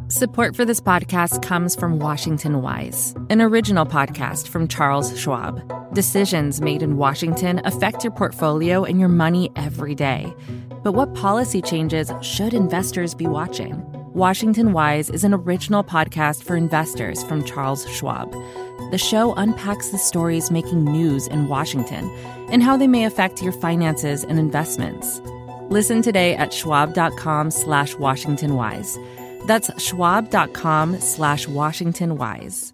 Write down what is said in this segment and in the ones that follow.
Support for this podcast comes from Washington Wise, an original podcast from Charles Schwab. Decisions made in Washington affect your portfolio and your money every day. But what policy changes should investors be watching? Washington Wise is an original podcast for investors from Charles Schwab. The show unpacks the stories making news in Washington and how they may affect your finances and investments. Listen today at schwab.com/WashingtonWise. That's schwab.com/WashingtonWise.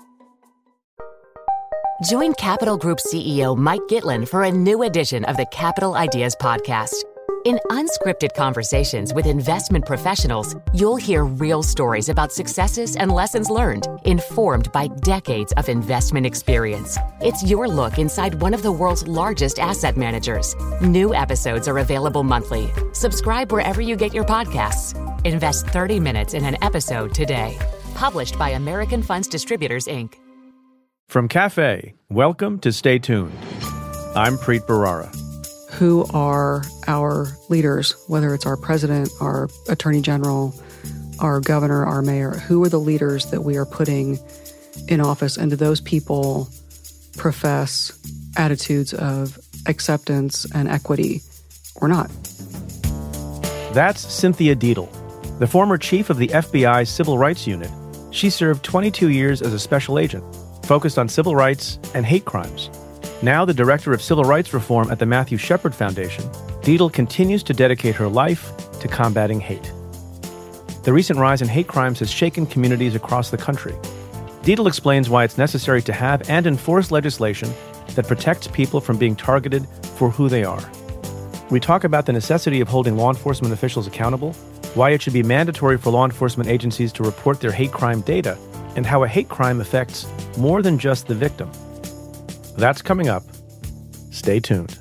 Join Capital Group CEO Mike Gitlin for a new edition of the Capital Ideas Podcast. In unscripted conversations with investment professionals, you'll hear real stories about successes and lessons learned, informed by decades of investment experience. It's your look inside one of the world's largest asset managers. New episodes are available monthly. Subscribe wherever you get your podcasts. Invest 30 minutes in an episode today. Published by American Funds Distributors, Inc. From Cafe, welcome to Stay Tuned. I'm Preet Bharara. Who are our leaders, whether it's our president, our attorney general, our governor, our mayor? Who are the leaders that we are putting in office? And do those people profess attitudes of acceptance and equity or not? That's Cynthia Deitle, the former chief of the FBI's Civil Rights Unit. She served 22 years as a special agent, focused on civil rights and hate crimes. Now the director of civil rights reform at the Matthew Shepard Foundation, Deitle continues to dedicate her life to combating hate. The recent rise in hate crimes has shaken communities across the country. Deitle explains why it's necessary to have and enforce legislation that protects people from being targeted for who they are. We talk about the necessity of holding law enforcement officials accountable, why it should be mandatory for law enforcement agencies to report their hate crime data, and how a hate crime affects more than just the victim. That's coming up. Stay tuned.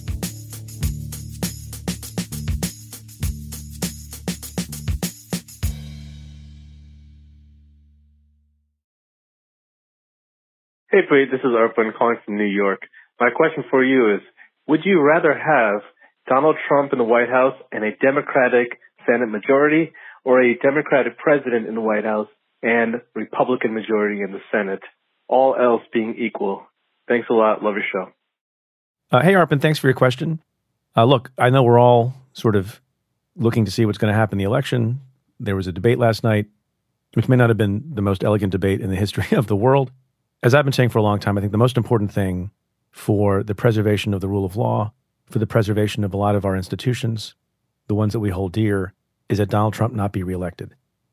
Hey, Preet, this is Arpan calling from New York. My question for you is, would you rather have Donald Trump in the White House and a Democratic Senate majority, or a Democratic president in the White House and Republican majority in the Senate, all else being equal? Thanks a lot. Love your show. Hey, Arpan, thanks for your question. Look, I know we're all sort of looking to see what's going to happen in the election. There was a debate last night, which may not have been the most elegant debate in the history of the world. As I've been saying for a long time, I think the most important thing for the preservation of the rule of law, for the preservation of a lot of our institutions, the ones that we hold dear, is that Donald Trump not be reelected.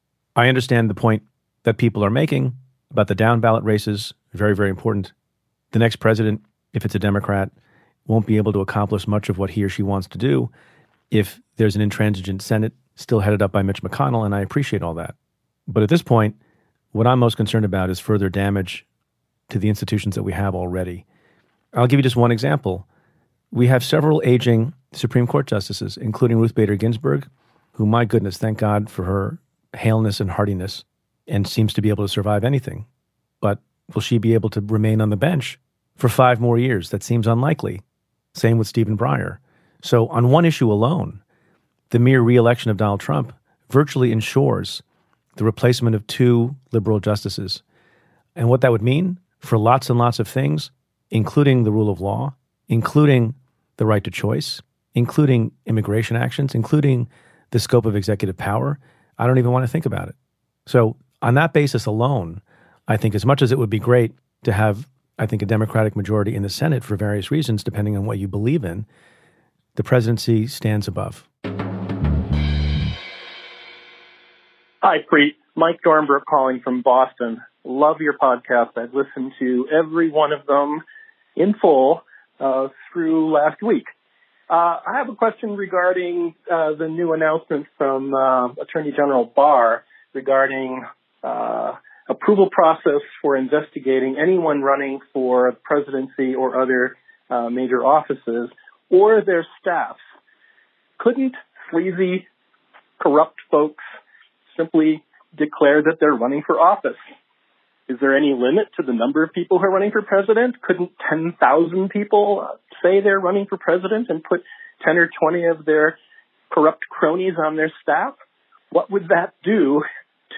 I understand the point that people are making about the down ballot races, very, very important. The next president, if it's a Democrat, won't be able to accomplish much of what he or she wants to do if there's an intransigent Senate still headed up by Mitch McConnell, and I appreciate all that. But at this point, what I'm most concerned about is further damage to the institutions that we have already. I'll give you just one example. We have several aging Supreme Court justices, including Ruth Bader Ginsburg, who, my goodness, thank God for her haleness and hardiness, and seems to be able to survive anything. But will she be able to remain on the bench for 5 more years? That seems unlikely. Same with Stephen Breyer. So on one issue alone, the mere re-election of Donald Trump virtually ensures the replacement of 2 liberal justices. And what that would mean for lots and lots of things, including the rule of law, including the right to choice, including immigration actions, including the scope of executive power, I don't even want to think about it. So on that basis alone, I think as much as it would be great to have, I think, a Democratic majority in the Senate for various reasons, depending on what you believe in, the presidency stands above. Hi, Preet. Mike Dornbrook calling from Boston. Love your podcast. I've listened to every one of them in full through last week. I have a question regarding the new announcement from Attorney General Barr regarding approval process for investigating anyone running for presidency or other major offices or their staffs. Couldn't sleazy, corrupt folks simply declare that they're running for office? Is there any limit to the number of people who are running for president? Couldn't 10,000 people say they're running for president and put 10 or 20 of their corrupt cronies on their staff? What would that do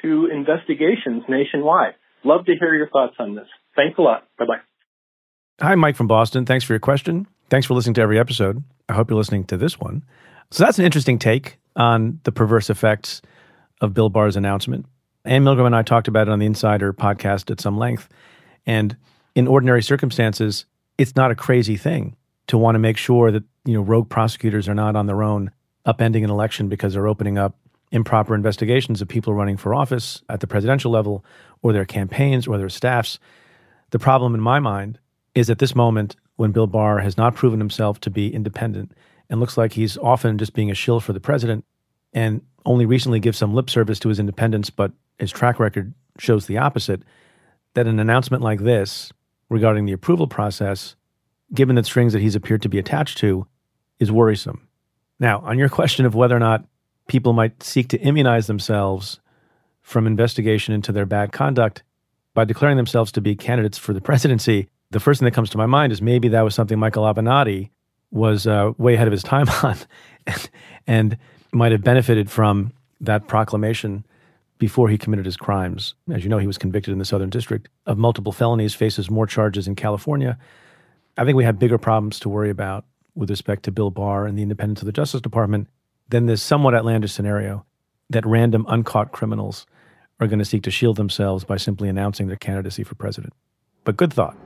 to investigations nationwide. Love to hear your thoughts on this. Thanks a lot. Bye-bye. Hi, Mike from Boston. Thanks for your question. Thanks for listening to every episode. I hope you're listening to this one. So that's an interesting take on the perverse effects of Bill Barr's announcement. Ann Milgram and I talked about it on the Insider podcast at some length. And in ordinary circumstances, it's not a crazy thing to want to make sure that, rogue prosecutors are not on their own upending an election because they're opening up improper investigations of people running for office at the presidential level or their campaigns or their staffs. The problem in my mind is at this moment when Bill Barr has not proven himself to be independent and looks like he's often just being a shill for the president and only recently gives some lip service to his independence, but his track record shows the opposite, that an announcement like this regarding the approval process, given the strings that he's appeared to be attached to, is worrisome. Now, on your question of whether or not people might seek to immunize themselves from investigation into their bad conduct by declaring themselves to be candidates for the presidency, the first thing that comes to my mind is maybe that was something Michael Avenatti was way ahead of his time on and might have benefited from that proclamation before he committed his crimes. As you know, he was convicted in the Southern District of multiple felonies, faces more charges in California. I think we have bigger problems to worry about with respect to Bill Barr and the independence of the Justice Department than this somewhat outlandish scenario that random uncaught criminals are going to seek to shield themselves by simply announcing their candidacy for president. But good thought.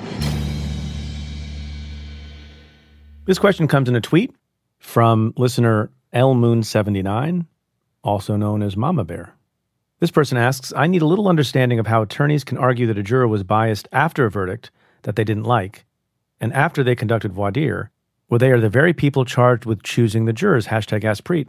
This question comes in a tweet from listener LMoon79, also known as Mama Bear. This person asks, I need a little understanding of how attorneys can argue that a juror was biased after a verdict that they didn't like, and after they conducted voir dire, where they are the very people charged with choosing the jurors, #AskPreet.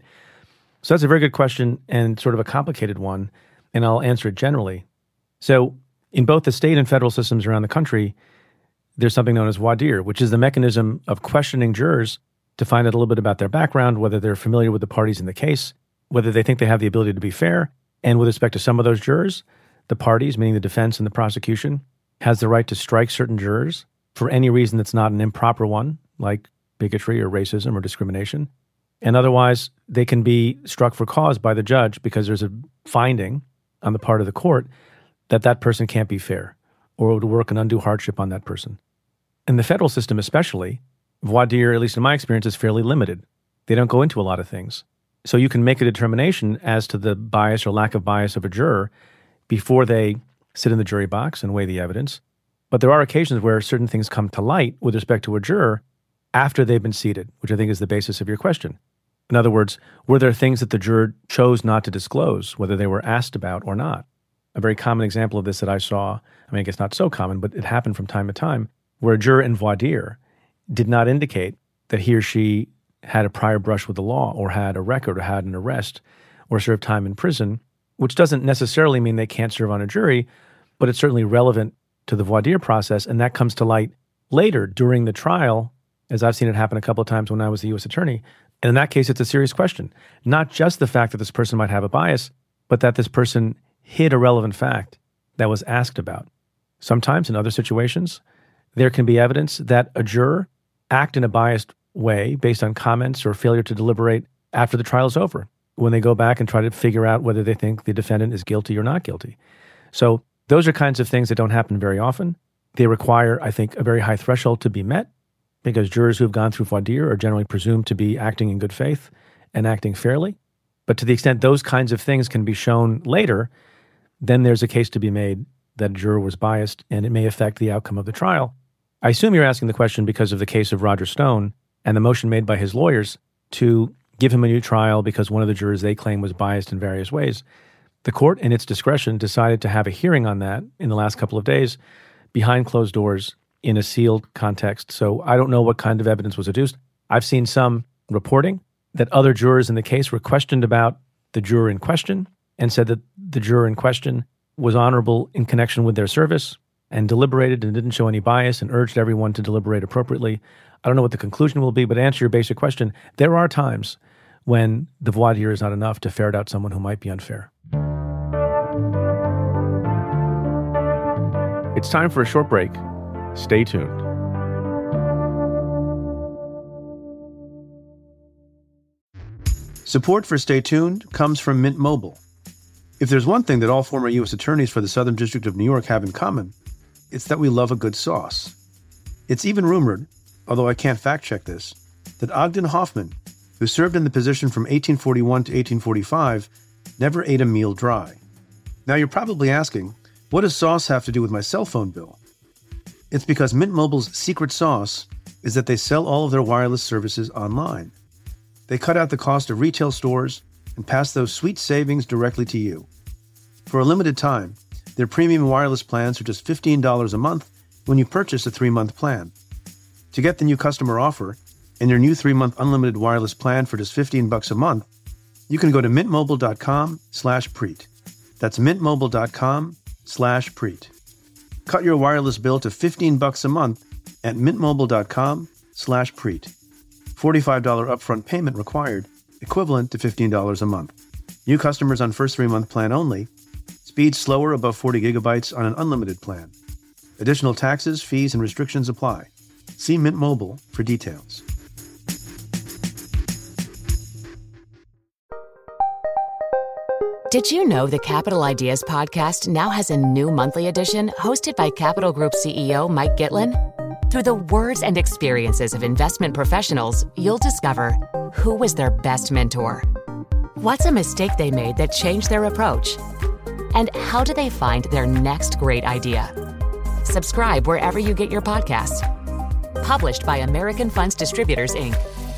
So that's a very good question and sort of a complicated one, and I'll answer it generally. So in both the state and federal systems around the country, there's something known as voir dire, which is the mechanism of questioning jurors to find out a little bit about their background, whether they're familiar with the parties in the case, whether they think they have the ability to be fair. And with respect to some of those jurors, the parties, meaning the defense and the prosecution, has the right to strike certain jurors for any reason that's not an improper one, like bigotry or racism or discrimination. And otherwise, they can be struck for cause by the judge because there's a finding on the part of the court that that person can't be fair or would work an undue hardship on that person. In the federal system especially, voir dire, at least in my experience, is fairly limited. They don't go into a lot of things. So you can make a determination as to the bias or lack of bias of a juror before they sit in the jury box and weigh the evidence. But there are occasions where certain things come to light with respect to a juror after they've been seated, which I think is the basis of your question. In other words, were there things that the juror chose not to disclose, whether they were asked about or not? A very common example of this that I saw, I guess not so common, but it happened from time to time, where a juror in voir dire did not indicate that he or she had a prior brush with the law or had a record or had an arrest or served time in prison, which doesn't necessarily mean they can't serve on a jury, but it's certainly relevant to the voir dire process, and that comes to light later during the trial, as I've seen it happen a couple of times when I was the U.S. attorney. And in that case, it's a serious question. Not just the fact that this person might have a bias, but that this person hid a relevant fact that was asked about. Sometimes in other situations, there can be evidence that a juror act in a biased way based on comments or failure to deliberate after the trial is over, when they go back and try to figure out whether they think the defendant is guilty or not guilty. So those are kinds of things that don't happen very often. They require, I think, a very high threshold to be met because jurors who have gone through voir dire are generally presumed to be acting in good faith and acting fairly. But to the extent those kinds of things can be shown later, then there's a case to be made that a juror was biased and it may affect the outcome of the trial. I assume you're asking the question because of the case of Roger Stone and the motion made by his lawyers to give him a new trial because one of the jurors they claim was biased in various ways. The court, in its discretion, decided to have a hearing on that in the last couple of days behind closed doors in a sealed context. So I don't know what kind of evidence was adduced. I've seen some reporting that other jurors in the case were questioned about the juror in question and said that the juror in question was honorable in connection with their service and deliberated and didn't show any bias and urged everyone to deliberate appropriately. I don't know what the conclusion will be, but to answer your basic question, there are times when the voir dire is not enough to ferret out someone who might be unfair. It's time for a short break. Stay tuned. Support for Stay Tuned comes from Mint Mobile. If there's one thing that all former U.S. attorneys for the Southern District of New York have in common, it's that we love a good sauce. It's even rumored, although I can't fact-check this, that Ogden Hoffman, who served in the position from 1841 to 1845, never ate a meal dry. Now you're probably asking, what does sauce have to do with my cell phone bill? It's because Mint Mobile's secret sauce is that they sell all of their wireless services online. They cut out the cost of retail stores and pass those sweet savings directly to you. For a limited time, their premium wireless plans are just $15 a month when you purchase a 3-month plan. To get the new customer offer and your new 3-month unlimited wireless plan for just $15 a month, you can go to mintmobile.com/Preet. That's mintmobile.com/Preet. Cut your wireless bill to $15 a month at mintmobile.com/Preet. $45 upfront payment required, equivalent to $15 a month. New customers on first 3-month plan only. Speed slower above 40 gigabytes on an unlimited plan. Additional taxes, fees, and restrictions apply. See Mint Mobile for details. Did you know the Capital Ideas podcast now has a new monthly edition hosted by Capital Group CEO Mike Gitlin? Through the words and experiences of investment professionals, you'll discover who was their best mentor, what's a mistake they made that changed their approach, and how do they find their next great idea. Subscribe wherever you get your podcasts. Published by American Funds Distributors, Inc.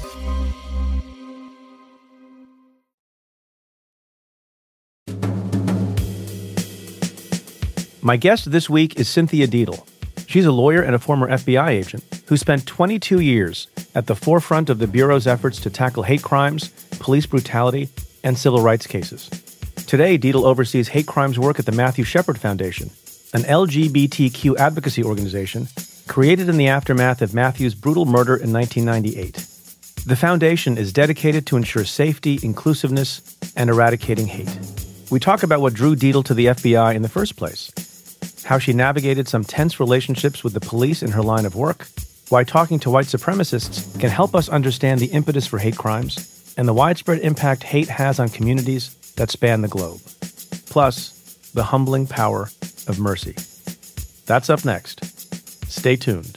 My guest this week is Cynthia Deitle. She's a lawyer and a former FBI agent who spent 22 years at the forefront of the Bureau's efforts to tackle hate crimes, police brutality, and civil rights cases. Today, Deitle oversees hate crimes work at the Matthew Shepard Foundation, an LGBTQ advocacy organization created in the aftermath of Matthew's brutal murder in 1998. The foundation is dedicated to ensure safety, inclusiveness, and eradicating hate. We talk about what drew Deitle to the FBI in the first place, how she navigated some tense relationships with the police in her line of work, why talking to white supremacists can help us understand the impetus for hate crimes, and the widespread impact hate has on communities that span the globe. Plus, the humbling power of mercy. That's up next. Stay tuned.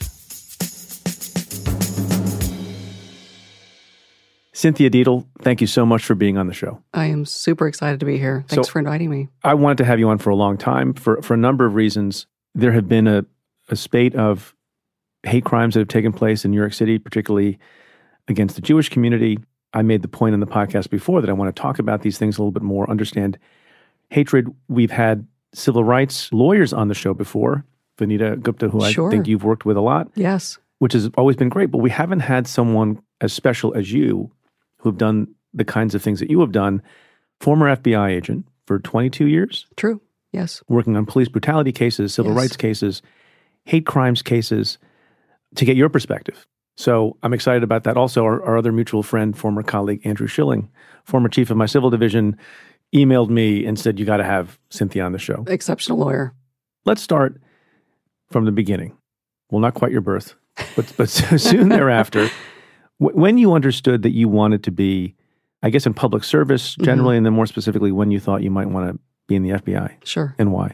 Cynthia Deitle, thank you so much for being on the show. I am super excited to be here. Thanks for inviting me. I wanted to have you on for a long time for a number of reasons. There have been a spate of hate crimes that have taken place in New York City, particularly against the Jewish community. I made the point in the podcast before that I want to talk about these things a little bit more, understand hatred. We've had civil rights lawyers on the show before, Vanita Gupta, who Sure. I think you've worked with a lot. Yes. Which has always been great, but we haven't had someone as special as you who've done the kinds of things that you have done. Former FBI agent for 22 years. True. Yes. Working on police brutality cases, civil Yes. rights cases, hate crimes cases, to get your perspective. So I'm excited about that. Also, our other mutual friend, former colleague Andrew Schilling, former chief of my civil division, emailed me and said, you got to have Cynthia on the show. Exceptional lawyer. Let's start from the beginning. Well, not quite your birth, but soon thereafter. When you understood that you wanted to be, I guess, in public service generally, and then more specifically, when you thought you might want to be in the FBI. Sure. And why?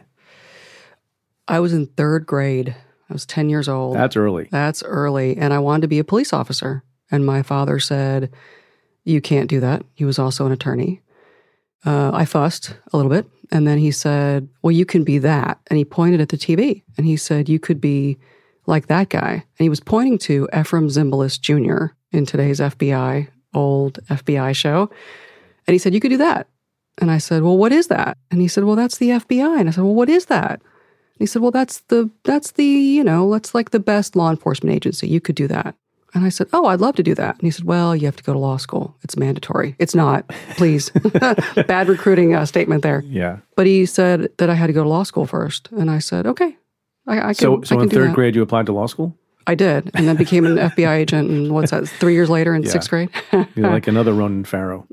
I was in 3rd grade. I was 10 years old. That's early. That's early. And I wanted to be a police officer. And my father said, you can't do that. He was also an attorney. I fussed a little bit. And then he said, well, you can be that. And he pointed at the TV. And he said, you could be like that guy. And he was pointing to Ephraim Zimbalist Jr. in today's FBI, old FBI show. And he said, you could do that. And I said, well, what is that? And he said, well, that's the FBI. And I said, well, what is that? And he said, well, that's the, that's like the best law enforcement agency. You could do that. And I said, oh, I'd love to do that. And he said, well, you have to go to law school. It's mandatory. It's not, please. Bad recruiting statement there. Yeah. But he said that I had to go to law school first. And I said, okay, I can So in do 3rd that. grade, you applied to law school? I did. And then became an FBI agent. And what's that, 3 years later in Yeah. 6th grade? You're like another Ronan Farrow.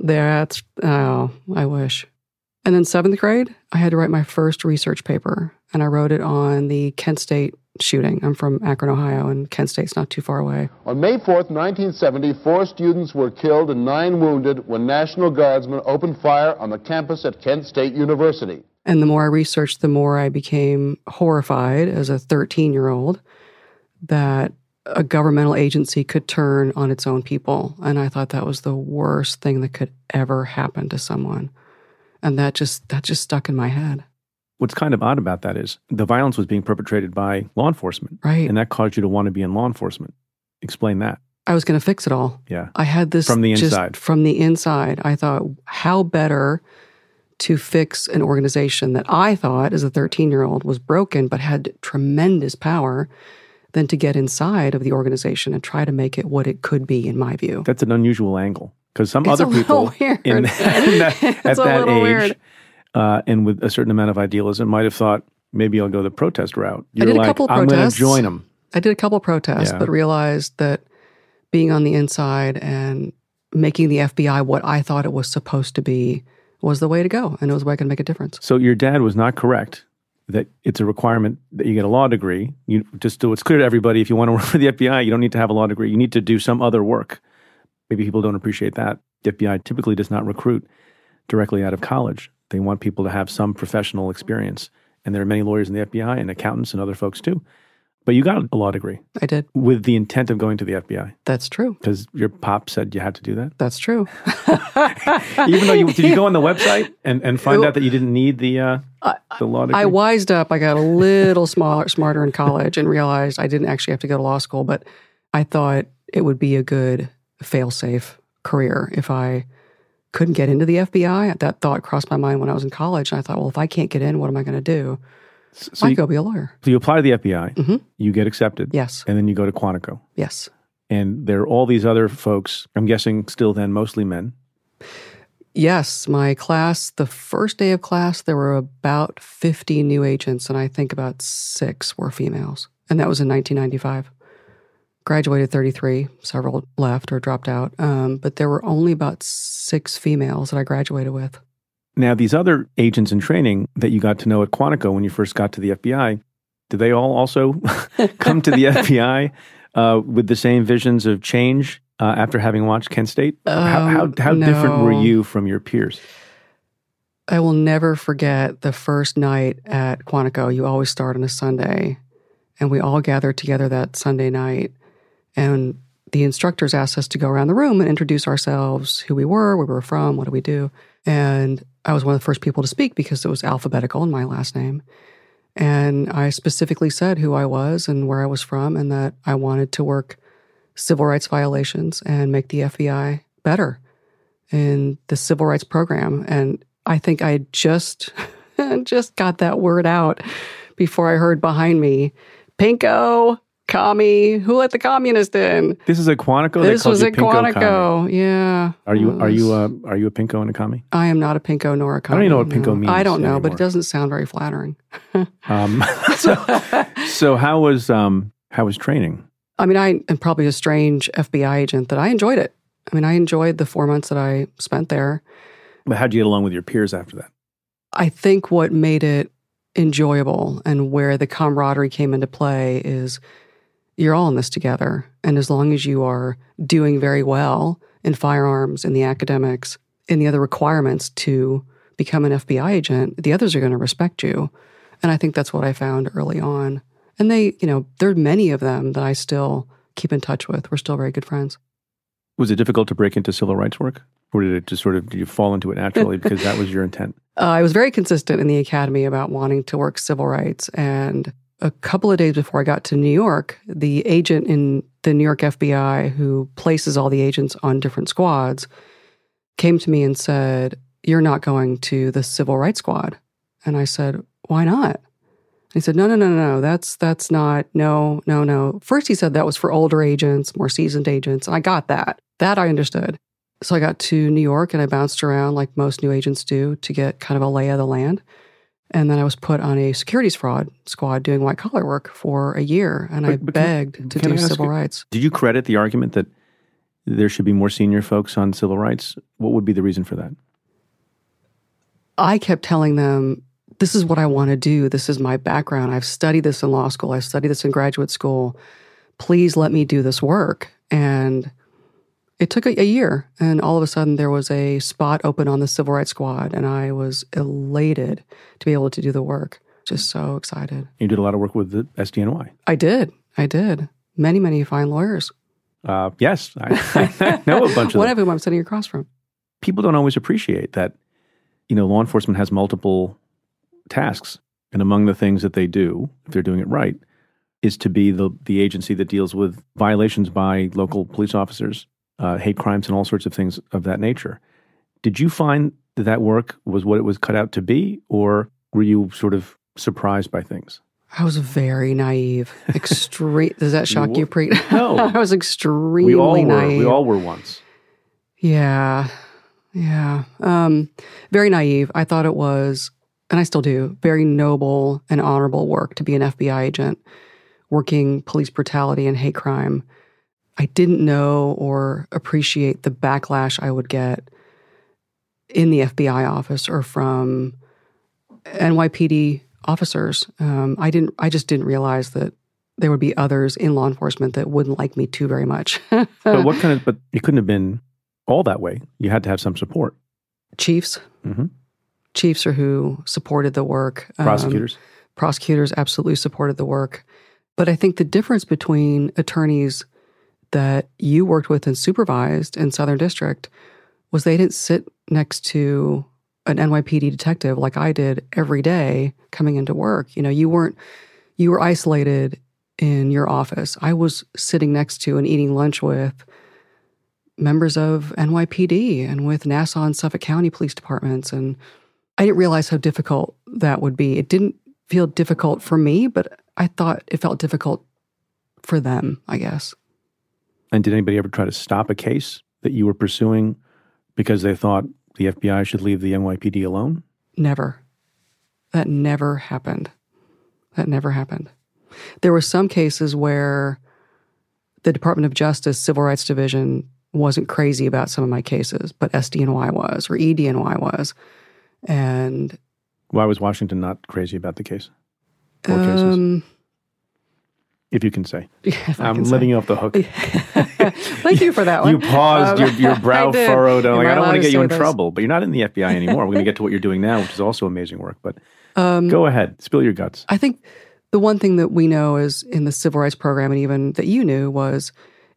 I wish. And then 7th grade, I had to write my first research paper. And I wrote it on the Kent State shooting. I'm from Akron, Ohio, and Kent State's not too far away. On May 4th, 1970, 4 students were killed and 9 wounded when National Guardsmen opened fire on the campus at Kent State University. And the more I researched, the more I became horrified as a 13-year-old that a governmental agency could turn on its own people. And I thought that was the worst thing that could ever happen to someone. And that just stuck in my head. What's kind of odd about that is the violence was being perpetrated by law enforcement. Right. And that caused you to want to be in law enforcement. Explain that. I was going to fix it all. Yeah. I had this from the inside. From the inside. I thought, how better to fix an organization that I thought as a 13-year-old was broken but had tremendous power than to get inside of the organization and try to make it what it could be, in my view. That's an unusual angle. Because some it's other people at that age weird. And with a certain amount of idealism might have thought, maybe I'll go the protest route. I did a couple I'm protests. going to join them. I did a couple protests, but realized that being on the inside and making the FBI what I thought it was supposed to be was the way to go. And it was the way I could make a difference. So your dad was not correct that it's a requirement that you get a law degree. You just do. It's clear to everybody, if you want to work for the FBI, you don't need to have a law degree. You need to do some other work. Maybe people don't appreciate that. The FBI typically does not recruit directly out of college. They want people to have some professional experience. And there are many lawyers in the FBI and accountants and other folks too. But you got a law degree. I did. With the intent of going to the FBI. That's true. Because your pop said you had to do that? That's true. Even though did you go on the website and find out that you didn't need the law degree? I wised up. I got a little smarter in college and realized I didn't actually have to go to law school, but I thought it would be a good fail-safe career if I couldn't get into the FBI. That thought crossed my mind when I was in college, and I thought, well, if I can't get in, what am I going to do? So I'd go be a lawyer. So you apply to the FBI, mm-hmm. you get accepted. Yes. And then you go to Quantico. Yes. And there are all these other folks, I'm guessing still then mostly men. Yes. My class, the first day of class, there were about 50 new agents, and I think about 6 were females. And that was in 1995. Graduated 33, several left or dropped out. But there were only about 6 females that I graduated with. Now, these other agents in training that you got to know at Quantico when you first got to the FBI, did they all also come to the FBI with the same visions of change after having watched Kent State? How no. different were you from your peers? I will never forget the first night at Quantico. You always start on a Sunday, and we all gathered together that Sunday night. And the instructors asked us to go around the room and introduce ourselves, who we were, where we were from, what do we do. And I was one of the first people to speak because it was alphabetical in my last name. And I specifically said who I was and where I was from and that I wanted to work civil rights violations and make the FBI better in the civil rights program. And I think I just got that word out before I heard behind me, Pinko, commie, who let the communist in? This is at Quantico? This was at Quantico, commie. Yeah. Are you a Pinko and a commie? I am not a Pinko nor a commie. I don't even know what Pinko means. I don't know, anymore. but it doesn't sound very flattering. So how was training? I mean, I am probably a strange FBI agent that I enjoyed it. I mean, I enjoyed the 4 months that I spent there. But how'd you get along with your peers after that? I think what made it enjoyable and where the camaraderie came into play is you're all in this together. And as long as you are doing very well in firearms, in the academics, in the other requirements to become an FBI agent, the others are going to respect you. And I think that's what I found early on. And there are many of them that I still keep in touch with. We're still very good friends. Was it difficult to break into civil rights work? Or did you fall into it naturally because that was your intent? I was very consistent in the academy about wanting to work civil rights. And a couple of days before I got to New York, the agent in the New York FBI who places all the agents on different squads came to me and said, "You're not going to the civil rights squad." And I said, "Why not?" He said, No, that's not, no. First he said that was for older agents, more seasoned agents. And I got that. That I understood. So I got to New York and I bounced around like most new agents do to get kind of a lay of the land. And then I was put on a securities fraud squad doing white collar work for a year. And I begged to do civil rights. Did you credit the argument that there should be more senior folks on civil rights? What would be the reason for that? I kept telling them, this is what I want to do. This is my background. I've studied this in law school. I've studied this in graduate school. Please let me do this work. And it took a year. And all of a sudden there was a spot open on the Civil Rights Squad. And I was elated to be able to do the work. Just so excited. You did a lot of work with the SDNY. I did. Many, many fine lawyers. Yes, I know a bunch of them. One of whom I'm sitting across from. People don't always appreciate that, law enforcement has multiple tasks. And among the things that they do, if they're doing it right, is to be the agency that deals with violations by local police officers, hate crimes, and all sorts of things of that nature. Did you find that work was what it was cut out to be, or were you sort of surprised by things? I was very naive. Does that shock you, Preet? No. I was extremely naive. We all were once. Yeah. Very naive. I thought it was, and I still do, very noble and honorable work to be an FBI agent working police brutality and hate crime. I didn't know or appreciate the backlash I would get in the FBI office or from NYPD officers. I just didn't realize that there would be others in law enforcement that wouldn't like me too very much. But it couldn't have been all that way. You had to have some support. Chiefs. Mm-hmm. Chiefs are who supported the work. Prosecutors. Prosecutors absolutely supported the work. But I think the difference between attorneys that you worked with and supervised in Southern District was they didn't sit next to an NYPD detective like I did every day coming into work. You were isolated in your office. I was sitting next to and eating lunch with members of NYPD and with Nassau and Suffolk County police departments. And I didn't realize how difficult that would be. It didn't feel difficult for me, but I thought it felt difficult for them, I guess. And did anybody ever try to stop a case that you were pursuing because they thought the FBI should leave the NYPD alone? Never. That never happened. There were some cases where the Department of Justice Civil Rights Division wasn't crazy about some of my cases, but SDNY was, or EDNY was. And why was Washington not crazy about the case? Or cases? If you can say. Yeah, I'm letting you off the hook. Thank you for that one. You paused, your brow furrowed. I'm like, I don't want to get you in trouble, but you're not in the FBI anymore. We're going to get to what you're doing now, which is also amazing work. But go ahead, spill your guts. I think the one thing that we know is in the civil rights program, and even that you knew, was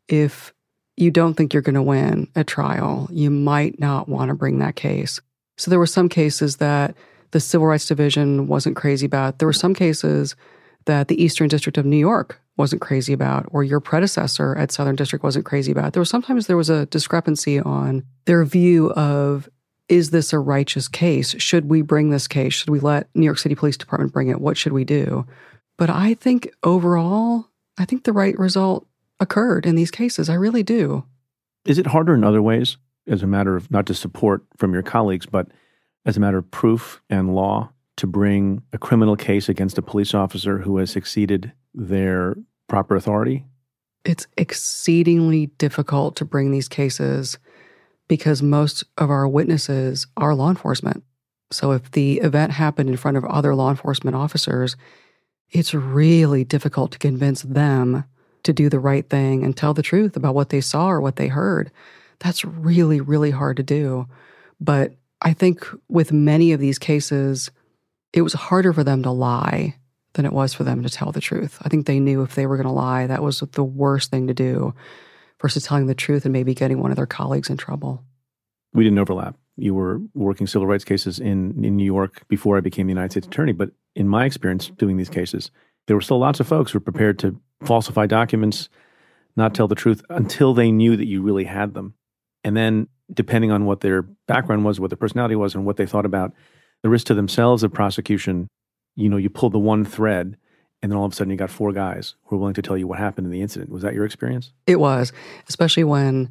if you don't think you're going to win a trial, you might not want to bring that case. So there were some cases that the Civil Rights Division wasn't crazy about. There were some cases that the Eastern District of New York wasn't crazy about, or your predecessor at Southern District wasn't crazy about. There was a discrepancy on their view of, is this a righteous case? Should we bring this case? Should we let New York City Police Department bring it? What should we do? But I think overall, the right result occurred in these cases. I really do. Is it harder in other ways, as a matter of not just support from your colleagues, but as a matter of proof and law, to bring a criminal case against a police officer who has exceeded their proper authority? It's exceedingly difficult to bring these cases because most of our witnesses are law enforcement. So if the event happened in front of other law enforcement officers, it's really difficult to convince them to do the right thing and tell the truth about what they saw or what they heard. That's really, really hard to do. But I think with many of these cases, it was harder for them to lie than it was for them to tell the truth. I think they knew if they were going to lie, that was the worst thing to do versus telling the truth and maybe getting one of their colleagues in trouble. We didn't overlap. You were working civil rights cases in New York before I became the United States Attorney. But in my experience doing these cases, there were still lots of folks who were prepared to falsify documents, not tell the truth until they knew that you really had them. And then depending on what their background was, what their personality was, and what they thought about the risk to themselves of prosecution, you pulled the one thread, and then all of a sudden you got four guys who were willing to tell you what happened in the incident. Was that your experience? It was, especially when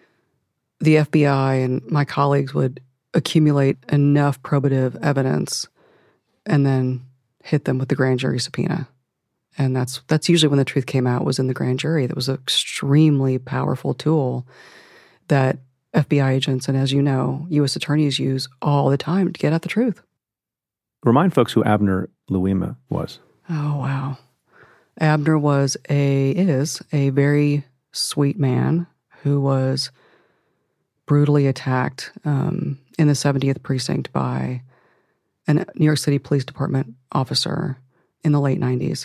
the FBI and my colleagues would accumulate enough probative evidence and then hit them with the grand jury subpoena. And that's usually when the truth came out, was in the grand jury. That was an extremely powerful tool that FBI agents and, as you know, U.S. attorneys use all the time to get at the truth. Remind folks who Abner Louima was. Oh, wow. Abner is a very sweet man who was brutally attacked in the 70th precinct by a New York City Police Department officer in the late 90s.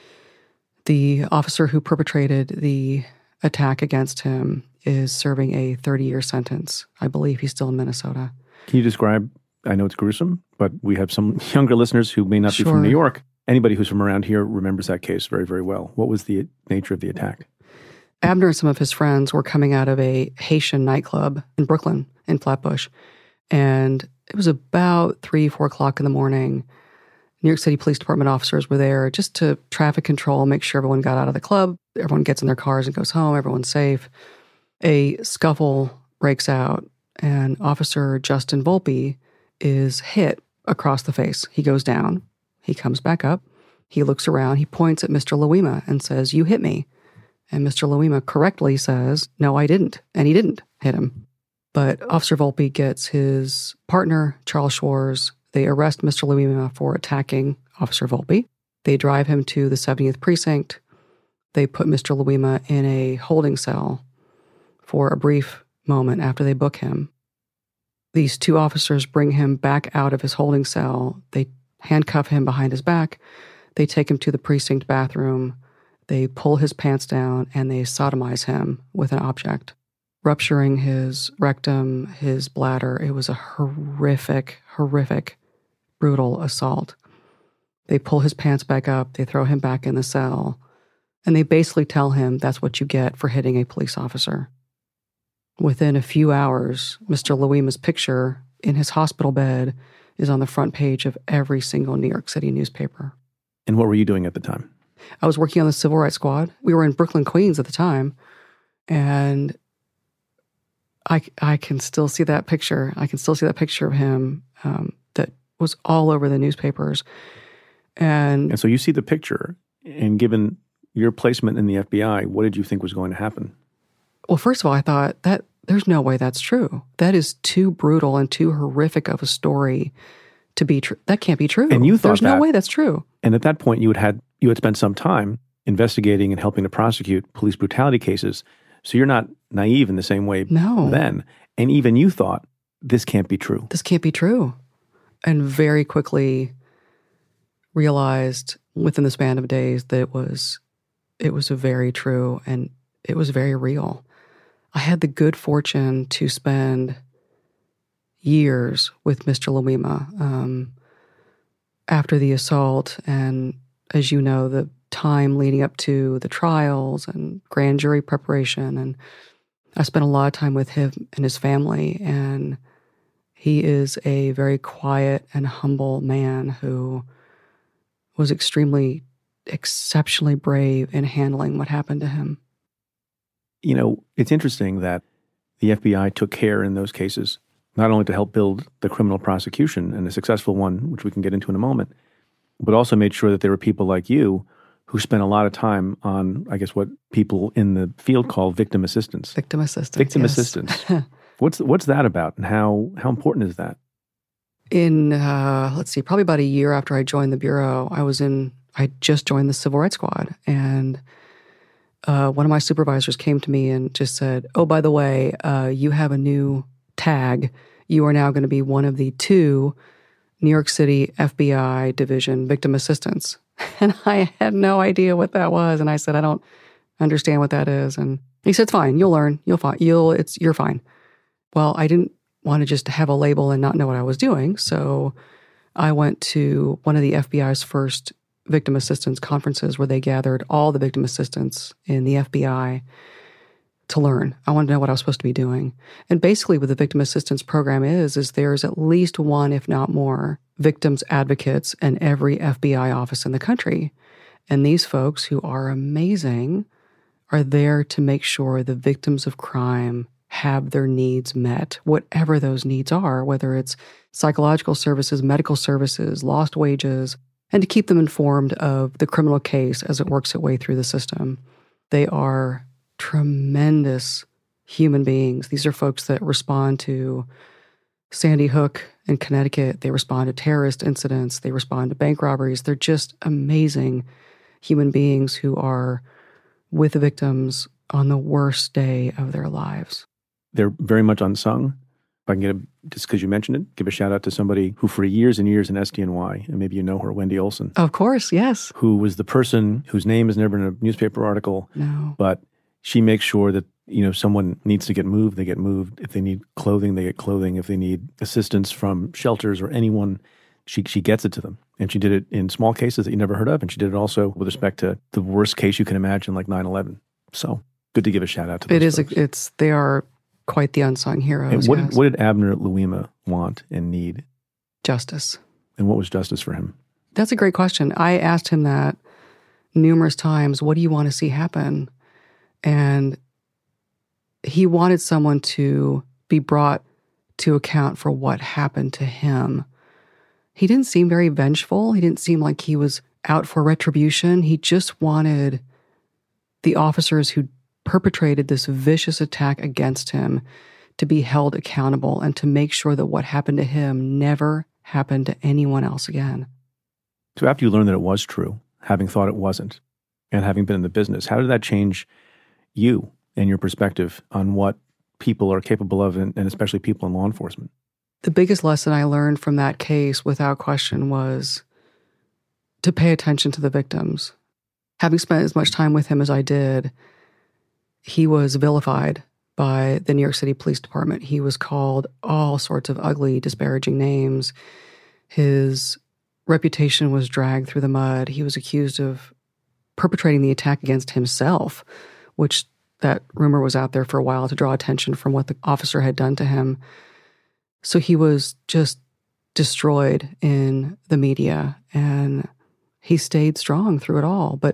The officer who perpetrated the attack against him is serving a 30-year sentence. I believe he's still in Minnesota. Can you describe, I know it's gruesome, but we have some younger listeners who may not be from New York. Anybody who's from around here remembers that case very, very well. What was the nature of the attack? Abner and some of his friends were coming out of a Haitian nightclub in Brooklyn, in Flatbush. And it was about 3, 4 o'clock in the morning. New York City Police Department officers were there just to traffic control, make sure everyone got out of the club, everyone gets in their cars and goes home, everyone's safe. A scuffle breaks out, and Officer Justin Volpe is hit across the face. He goes down. He comes back up. He looks around. He points at Mr. Louima and says, "You hit me." And Mr. Louima correctly says, "No, I didn't." And he didn't hit him. But Officer Volpe gets his partner, Charles Schwarz. They arrest Mr. Louima for attacking Officer Volpe. They drive him to the 70th precinct. They put Mr. Louima in a holding cell for a brief moment after they book him. These two officers bring him back out of his holding cell. They handcuff him behind his back. They take him to the precinct bathroom. They pull his pants down and they sodomize him with an object, rupturing his rectum, his bladder. It was a horrific, brutal assault. They pull his pants back up. They throw him back in the cell. And they basically tell him that's what you get for hitting a police officer. Within a few hours, Mr. Louima's picture in his hospital bed is on the front page of every single New York City newspaper. And what were you doing at the time? I was working on the Civil Rights Squad. We were in Brooklyn, Queens at the time. And I can still see that picture. I can still see that picture of him that was all over the newspapers. And so you see the picture, and given your placement in the FBI, what did you think was going to happen? Well, first of all, I thought that there's no way that's true. That is too brutal and too horrific of a story to be true. That can't be true. And you thought there's no way that's true. And at that point, you had spent some time investigating and helping to prosecute police brutality cases. So you're not naive in the same way then. And even you thought, this can't be true. This can't be true. And very quickly realized within the span of days that it was very true and it was very real. I had the good fortune to spend years with Mr. Louima after the assault. And as you know, the time leading up to the trials and grand jury preparation. And I spent a lot of time with him and his family. And he is a very quiet and humble man who was exceptionally brave in handling what happened to him. You know, it's interesting that the FBI took care in those cases, not only to help build the criminal prosecution and a successful one, which we can get into in a moment, but also made sure that there were people like you who spent a lot of time on, I guess, what people in the field call victim assistance. Victim assistance. Victim assistance. What's that about, and how important is that? In, probably about a year after I joined the Bureau, I just joined the Civil Rights Squad, and one of my supervisors came to me and just said, "Oh, by the way, you have a new tag. You are now going to be one of the 2 New York City FBI Division victim assistants." And I had no idea what that was. And I said, "I don't understand what that is." And he said, "It's fine. You'll learn. You're fine." Well, I didn't want to just have a label and not know what I was doing. So I went to one of the FBI's first victim assistance conferences where they gathered all the victim assistants in the FBI to learn. I wanted to know what I was supposed to be doing. And basically what the victim assistance program is there's at least one, if not more, victims advocates in every FBI office in the country. And these folks, who are amazing, are there to make sure the victims of crime have their needs met, whatever those needs are, whether it's psychological services, medical services, lost wages, and to keep them informed of the criminal case as it works its way through the system. They are tremendous human beings. These are folks that respond to Sandy Hook in Connecticut. They respond to terrorist incidents. They respond to bank robberies. They're just amazing human beings who are with the victims on the worst day of their lives. They're very much unsung. If I can get just because you mentioned it, give a shout out to somebody who for years and years in SDNY, and maybe you know her, Wendy Olson. Of course, yes. Who was the person whose name has never been in a newspaper article. No. But she makes sure that, someone needs to get moved, they get moved. If they need clothing, they get clothing. If they need assistance from shelters or anyone, she gets it to them. And she did it in small cases that you never heard of. And she did it also with respect to the worst case you can imagine, like 9/11. So good to give a shout out to those folks. They are quite the unsung heroes. And what did Abner Louima want and need? Justice. And what was justice for him? That's a great question. I asked him that numerous times. What do you want to see happen? And he wanted someone to be brought to account for what happened to him. He didn't seem very vengeful. He didn't seem like he was out for retribution. He just wanted the officers who perpetrated this vicious attack against him to be held accountable and to make sure that what happened to him never happened to anyone else again. So after you learned that it was true, having thought it wasn't, and having been in the business, how did that change you and your perspective on what people are capable of, and especially people in law enforcement? The biggest lesson I learned from that case, without question, was to pay attention to the victims. Having spent as much time with him as I did, he was vilified by the New York City Police Department. He was called all sorts of ugly, disparaging names. His reputation was dragged through the mud. He was accused of perpetrating the attack against himself, which that rumor was out there for a while to draw attention from what the officer had done to him. So he was just destroyed in the media, and he stayed strong through it all. But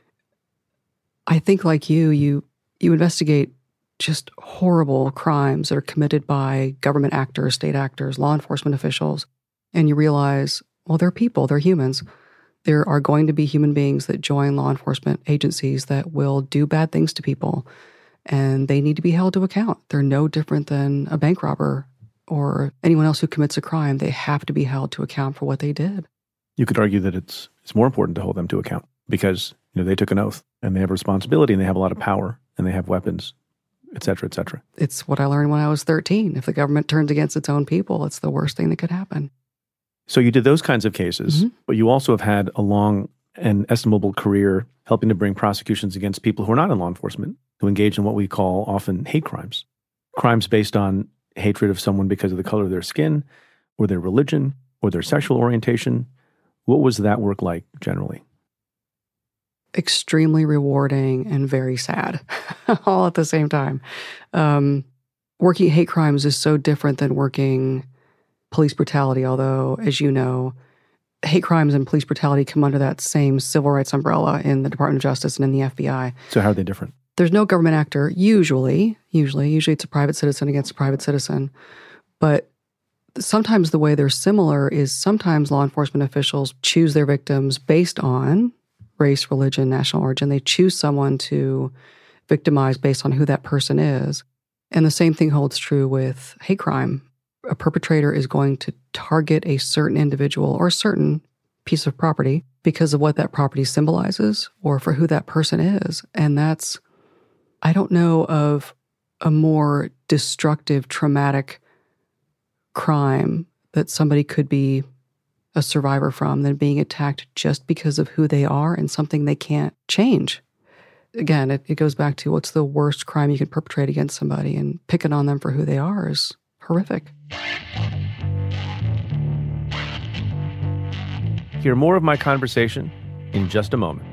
I think like you investigate just horrible crimes that are committed by government actors, state actors, law enforcement officials, and you realize, well, they're people, they're humans. There are going to be human beings that join law enforcement agencies that will do bad things to people, and they need to be held to account. They're no different than a bank robber or anyone else who commits a crime. They have to be held to account for what they did. You could argue that it's more important to hold them to account because they took an oath and they have a responsibility and they have a lot of power and they have weapons, et cetera, et cetera. It's what I learned when I was 13. If the government turns against its own people, it's the worst thing that could happen. So you did those kinds of cases, but you also have had a long and estimable career helping to bring prosecutions against people who are not in law enforcement, who engage in what we call often hate crimes. Crimes based on hatred of someone because of the color of their skin or their religion or their sexual orientation. What was that work like generally? Extremely rewarding and very sad all at the same time. Working hate crimes is so different than working police brutality, although, as you know, hate crimes and police brutality come under that same civil rights umbrella in the Department of Justice and in the FBI. So how are they different? There's no government actor, usually it's a private citizen against a private citizen. But sometimes the way they're similar is sometimes law enforcement officials choose their victims based on race, religion, national origin. They choose someone to victimize based on who that person is. And the same thing holds true with hate crime. A perpetrator is going to target a certain individual or a certain piece of property because of what that property symbolizes or for who that person is. And I don't know of a more destructive, traumatic crime that somebody could be a survivor from than being attacked just because of who they are and something they can't change. Again, it goes back to what's the worst crime you can perpetrate against somebody, and picking on them for who they are is horrific. Hear more of my conversation in just a moment.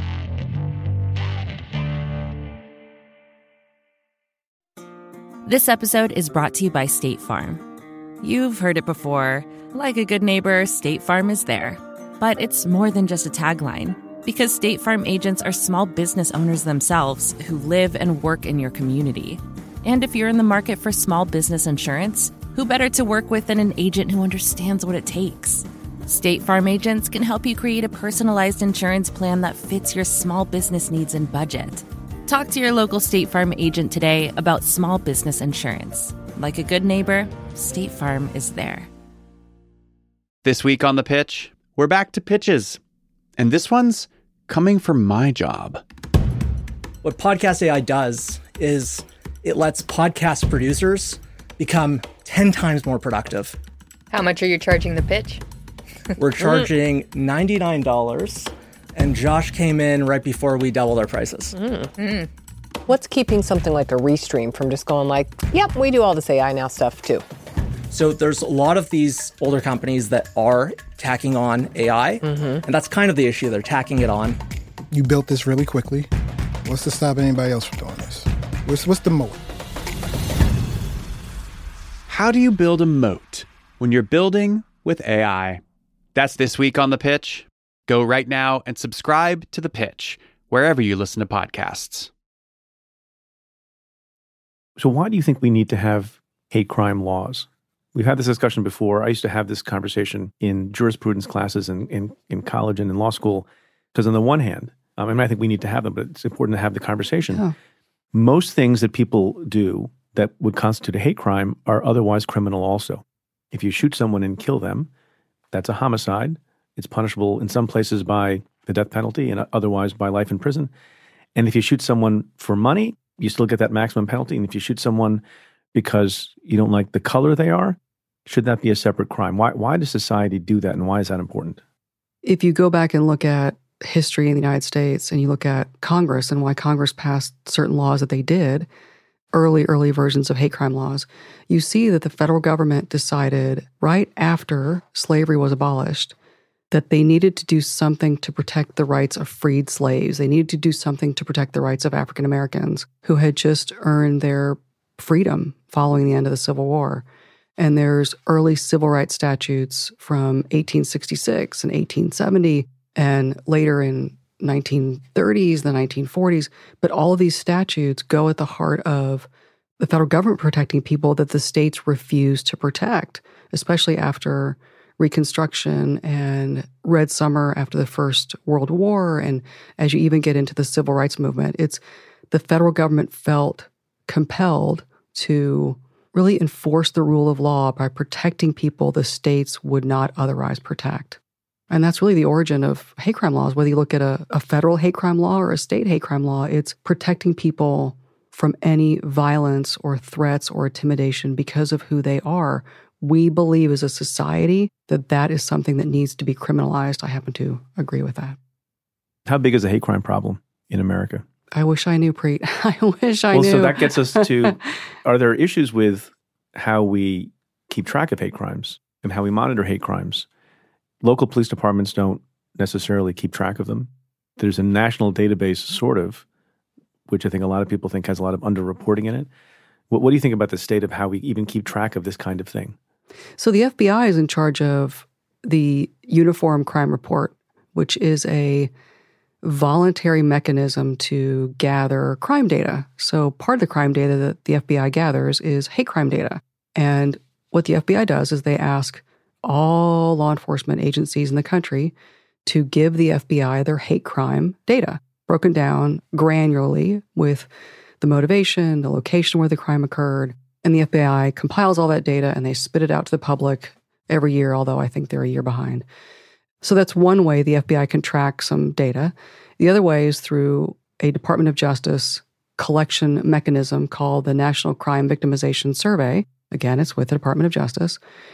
This episode is brought to you by State Farm. You've heard it before. Like a good neighbor, State Farm is there. But it's more than just a tagline, because State Farm agents are small business owners themselves who live and work in your community. And if you're in the market for small business insurance, who better to work with than an agent who understands what it takes? State Farm agents can help you create a personalized insurance plan that fits your small business needs and budget. Talk to your local State Farm agent today about small business insurance. Like a good neighbor, State Farm is there. This week on The Pitch, we're back to pitches. And this one's coming from my job. What Podcast AI does is it lets podcast producers become 10 times more productive. How much are you charging the pitch? We're charging $99, and Josh came in right before we doubled our prices. What's keeping something like a Restream from just going like, yep, we do all this AI now stuff too? So there's a lot of these older companies that are tacking on AI, and that's kind of the issue. They're tacking it on. You built this really quickly. What's to stop anybody else from doing this? What's the moat? How do you build a moat when you're building with AI? That's this week on The Pitch. Go right now and subscribe to The Pitch, wherever you listen to podcasts. So why do you think we need to have hate crime laws? We've had this discussion before. I used to have this conversation in jurisprudence classes in college and in law school, because on the one hand, I think we need to have them, but it's important to have the conversation. Yeah. Most things that people do that would constitute a hate crime are otherwise criminal also. If you shoot someone and kill them, that's a homicide. It's punishable in some places by the death penalty and otherwise by life in prison. And if you shoot someone for money, you still get that maximum penalty. And if you shoot someone because you don't like the color they are, should that be a separate crime? Why does society do that, and why is that important? If you go back and look at history in the United States and you look at Congress and why Congress passed certain laws that they did, early versions of hate crime laws, you see that the federal government decided right after slavery was abolished that they needed to do something to protect the rights of freed slaves. They needed to do something to protect the rights of African Americans who had just earned their freedom following the end of the Civil War. And there's early civil rights statutes from 1866 and 1870 and later in 1930s, the 1940s. But all of these statutes go at the heart of the federal government protecting people that the states refuse to protect, especially after Reconstruction and Red Summer after the First World War. And as you even get into the civil rights movement, it's the federal government felt compelled to really enforce the rule of law by protecting people the states would not otherwise protect. And that's really the origin of hate crime laws. Whether you look at a federal hate crime law or a state hate crime law, it's protecting people from any violence or threats or intimidation because of who they are. We believe as a society that that is something that needs to be criminalized. I happen to agree with that. How big is the hate crime problem in America? I wish I knew, Preet. I wish I knew. Well, so that gets us to, are there issues with how we keep track of hate crimes and how we monitor hate crimes? Local police departments don't necessarily keep track of them. There's a national database, sort of, which I think a lot of people think has a lot of underreporting in it. What do you think about the state of how we even keep track of this kind of thing? So the FBI is in charge of the Uniform Crime Report, which is a voluntary mechanism to gather crime data. So part of the crime data that the FBI gathers is hate crime data. And what the FBI does is they ask all law enforcement agencies in the country to give the FBI their hate crime data, broken down granularly with the motivation, the location where the crime occurred. And the FBI compiles all that data and they spit it out to the public every year, although I think they're a year behind. So that's one way the FBI can track some data. The other way is through a Department of Justice collection mechanism called the National Crime Victimization Survey. Again, it's with the Department of Justice.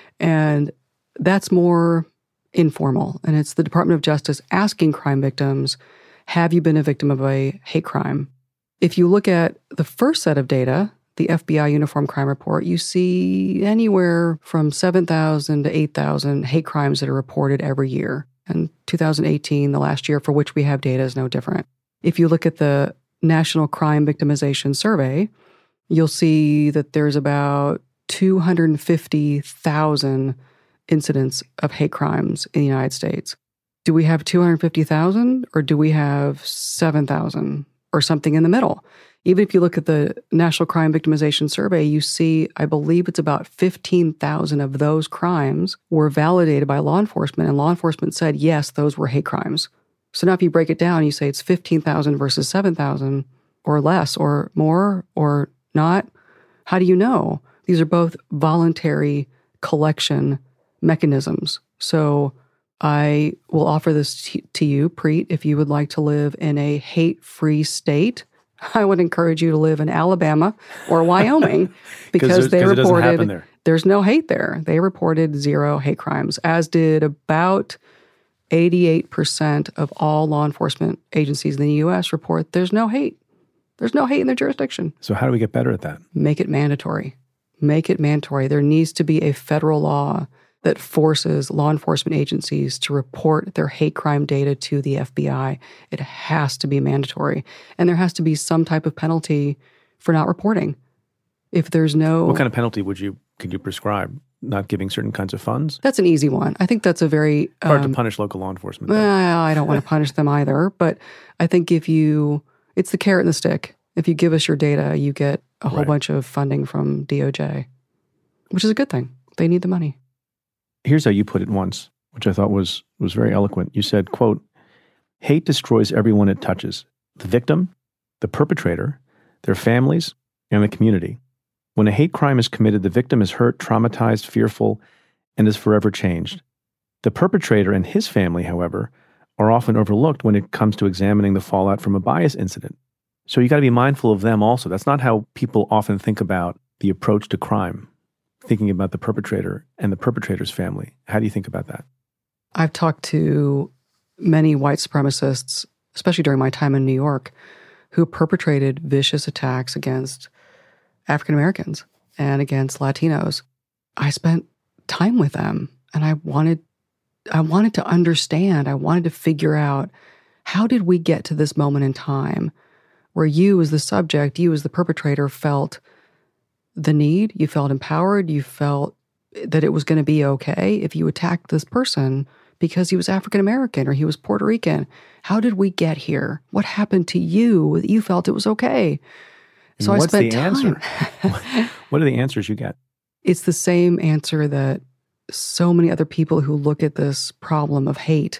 And that's more informal. And it's the Department of Justice asking crime victims, have you been a victim of a hate crime? If you look at the first set of data, the FBI Uniform Crime Report, you see anywhere from 7,000 to 8,000 hate crimes that are reported every year. And 2018, the last year for which we have data, is no different. If you look at the National Crime Victimization Survey, you'll see that there's about 250,000 incidents of hate crimes in the United States. Do we have 250,000 or do we have 7,000 or something in the middle? Even if you look at the National Crime Victimization Survey, you see, I believe it's about 15,000 of those crimes were validated by law enforcement, and law enforcement said, yes, those were hate crimes. So now if you break it down, you say it's 15,000 versus 7,000 or less or more or not. How do you know? These are both voluntary collection mechanisms. So I will offer this to you, Preet, if you would like to live in a hate-free state. I would encourage you to live in Alabama or Wyoming because they reported there's no hate there. They reported 0 hate crimes, as did about 88% of all law enforcement agencies in the U.S. report there's no hate. There's no hate in their jurisdiction. So how do we get better at that? Make it mandatory. Make it mandatory. There needs to be a federal law that forces law enforcement agencies to report their hate crime data to the FBI. It has to be mandatory. And there has to be some type of penalty for not reporting. If there's no... What kind of penalty could you prescribe? Not giving certain kinds of funds? That's an easy one. I think that's a very... hard to punish local law enforcement. I don't want to punish them either. But I think it's the carrot and the stick. If you give us your data, you get a whole bunch of funding from DOJ, which is a good thing. They need the money. Here's how you put it once, which I thought was very eloquent. You said, quote, hate destroys everyone it touches, the victim, the perpetrator, their families, and the community. When a hate crime is committed, the victim is hurt, traumatized, fearful, and is forever changed. The perpetrator and his family, however, are often overlooked when it comes to examining the fallout from a bias incident. So you got to be mindful of them also. That's not how people often think about the approach to crime. Thinking about the perpetrator and the perpetrator's family. How do you think about that? I've talked to many white supremacists, especially during my time in New York, who perpetrated vicious attacks against African Americans and against Latinos. I spent time with them and I wanted to understand. I wanted to figure out, how did we get to this moment in time where you as the subject, you as the perpetrator felt the need, you felt empowered, you felt that it was going to be okay if you attacked this person because he was African American or he was Puerto Rican. How did we get here? What happened to you that you felt it was okay? So I spent time. Answer? What are the answers you get? It's the same answer that so many other people who look at this problem of hate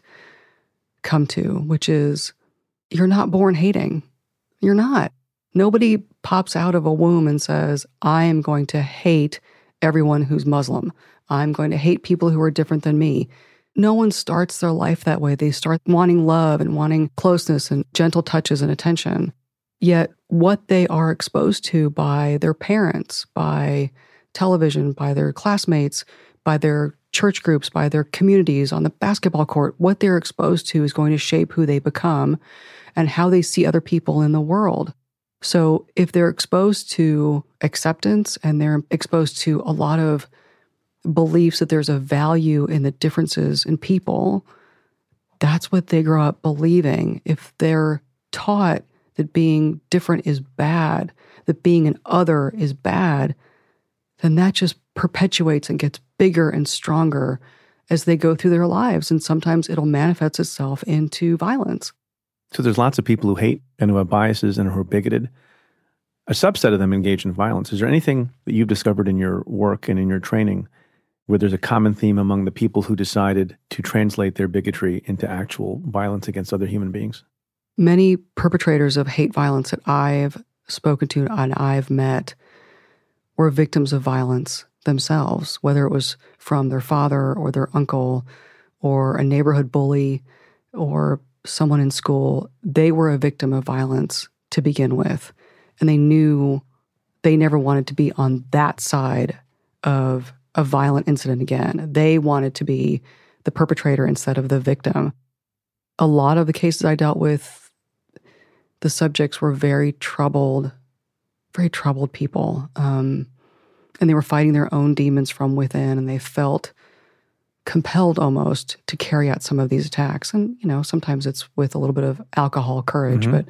come to, which is, you're not born hating. You're not. Nobody pops out of a womb and says, I am going to hate everyone who's Muslim. I'm going to hate people who are different than me. No one starts their life that way. They start wanting love and wanting closeness and gentle touches and attention. Yet what they are exposed to by their parents, by television, by their classmates, by their church groups, by their communities on the basketball court, what they're exposed to is going to shape who they become and how they see other people in the world. So if they're exposed to acceptance and they're exposed to a lot of beliefs that there's a value in the differences in people, that's what they grow up believing. If they're taught that being different is bad, that being an other is bad, then that just perpetuates and gets bigger and stronger as they go through their lives. And sometimes it'll manifest itself into violence. So there's lots of people who hate and who have biases and who are bigoted. A subset of them engage in violence. Is there anything that you've discovered in your work and in your training where there's a common theme among the people who decided to translate their bigotry into actual violence against other human beings? Many perpetrators of hate violence that I've spoken to and I've met were victims of violence themselves, whether it was from their father or their uncle or a neighborhood bully or someone in school. They were a victim of violence to begin with, and they knew they never wanted to be on that side of a violent incident again. They wanted to be the perpetrator instead of the victim. A lot of the cases I dealt with, the subjects were very troubled people. And they were fighting their own demons from within, and they felt compelled almost to carry out some of these attacks. And, sometimes it's with a little bit of alcohol courage, but,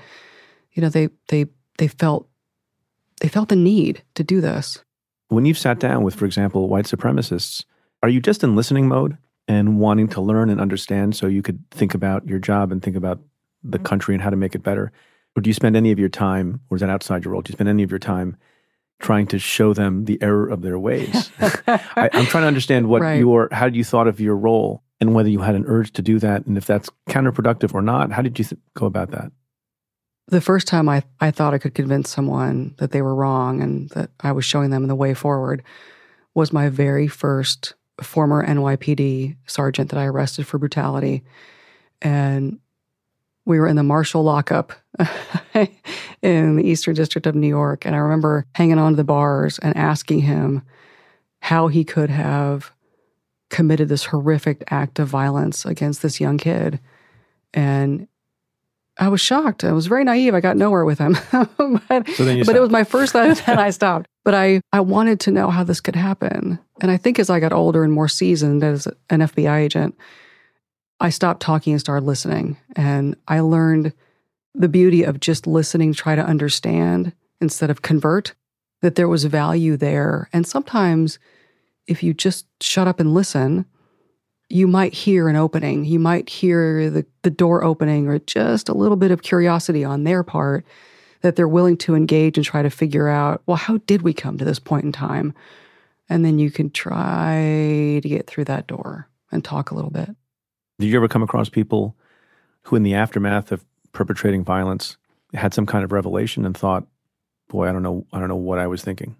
they felt the need to do this. When you've sat down with, for example, white supremacists, are you just in listening mode and wanting to learn and understand so you could think about your job and think about the country and how to make it better? Or do you spend any of your time, or is that outside your role, do you spend any of your time trying to show them the error of their ways? I'm trying to understand how you thought of your role and whether you had an urge to do that, and if that's counterproductive or not. How did you go about that? The first time I thought I could convince someone that they were wrong and that I was showing them the way forward was my very first former NYPD sergeant that I arrested for brutality. And we were in the Marshall lockup in the Eastern District of New York. And I remember hanging on to the bars and asking him how he could have committed this horrific act of violence against this young kid. And I was shocked. I was very naive. I got nowhere with him. but it was my first time that I stopped. But I wanted to know how this could happen. And I think as I got older and more seasoned as an FBI agent, I stopped talking and started listening. And I learned the beauty of just listening, try to understand instead of convert, that there was value there. And sometimes if you just shut up and listen, you might hear an opening. You might hear the door opening or just a little bit of curiosity on their part that they're willing to engage and try to figure out, well, how did we come to this point in time? And then you can try to get through that door and talk a little bit. Did you ever come across people who in the aftermath of perpetrating violence had some kind of revelation and thought, boy, I don't know what I was thinking?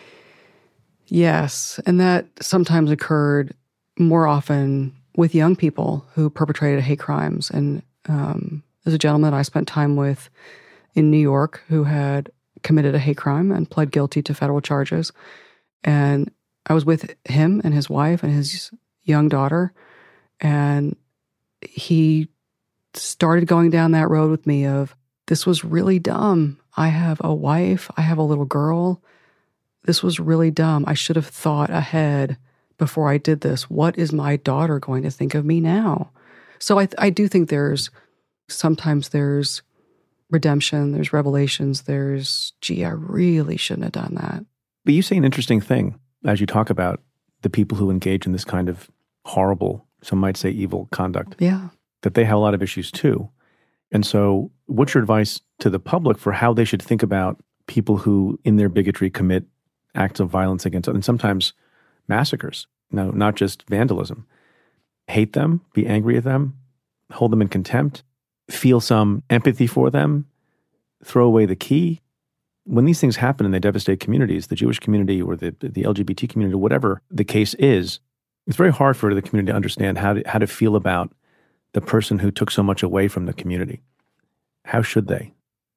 Yes. And that sometimes occurred more often with young people who perpetrated hate crimes. And there's a gentleman I spent time with in New York who had committed a hate crime and pled guilty to federal charges. And I was with him and his wife and his young daughter. And he started going down that road with me of, this was really dumb. I have a wife. I have a little girl. This was really dumb. I should have thought ahead before I did this. What is my daughter going to think of me now? So I do think sometimes there's redemption, there's revelations, gee, I really shouldn't have done that. But you say an interesting thing as you talk about the people who engage in this kind of horrible, some might say evil conduct. Yeah. That they have a lot of issues too. And so what's your advice to the public for how they should think about people who in their bigotry commit acts of violence against, and sometimes massacres, no, not just vandalism? Hate them, be angry at them, hold them in contempt, feel some empathy for them, throw away the key. When these things happen and they devastate communities, the Jewish community or the LGBT community, whatever the case is, it's very hard for the community to understand how to feel about the person who took so much away from the community. How should they?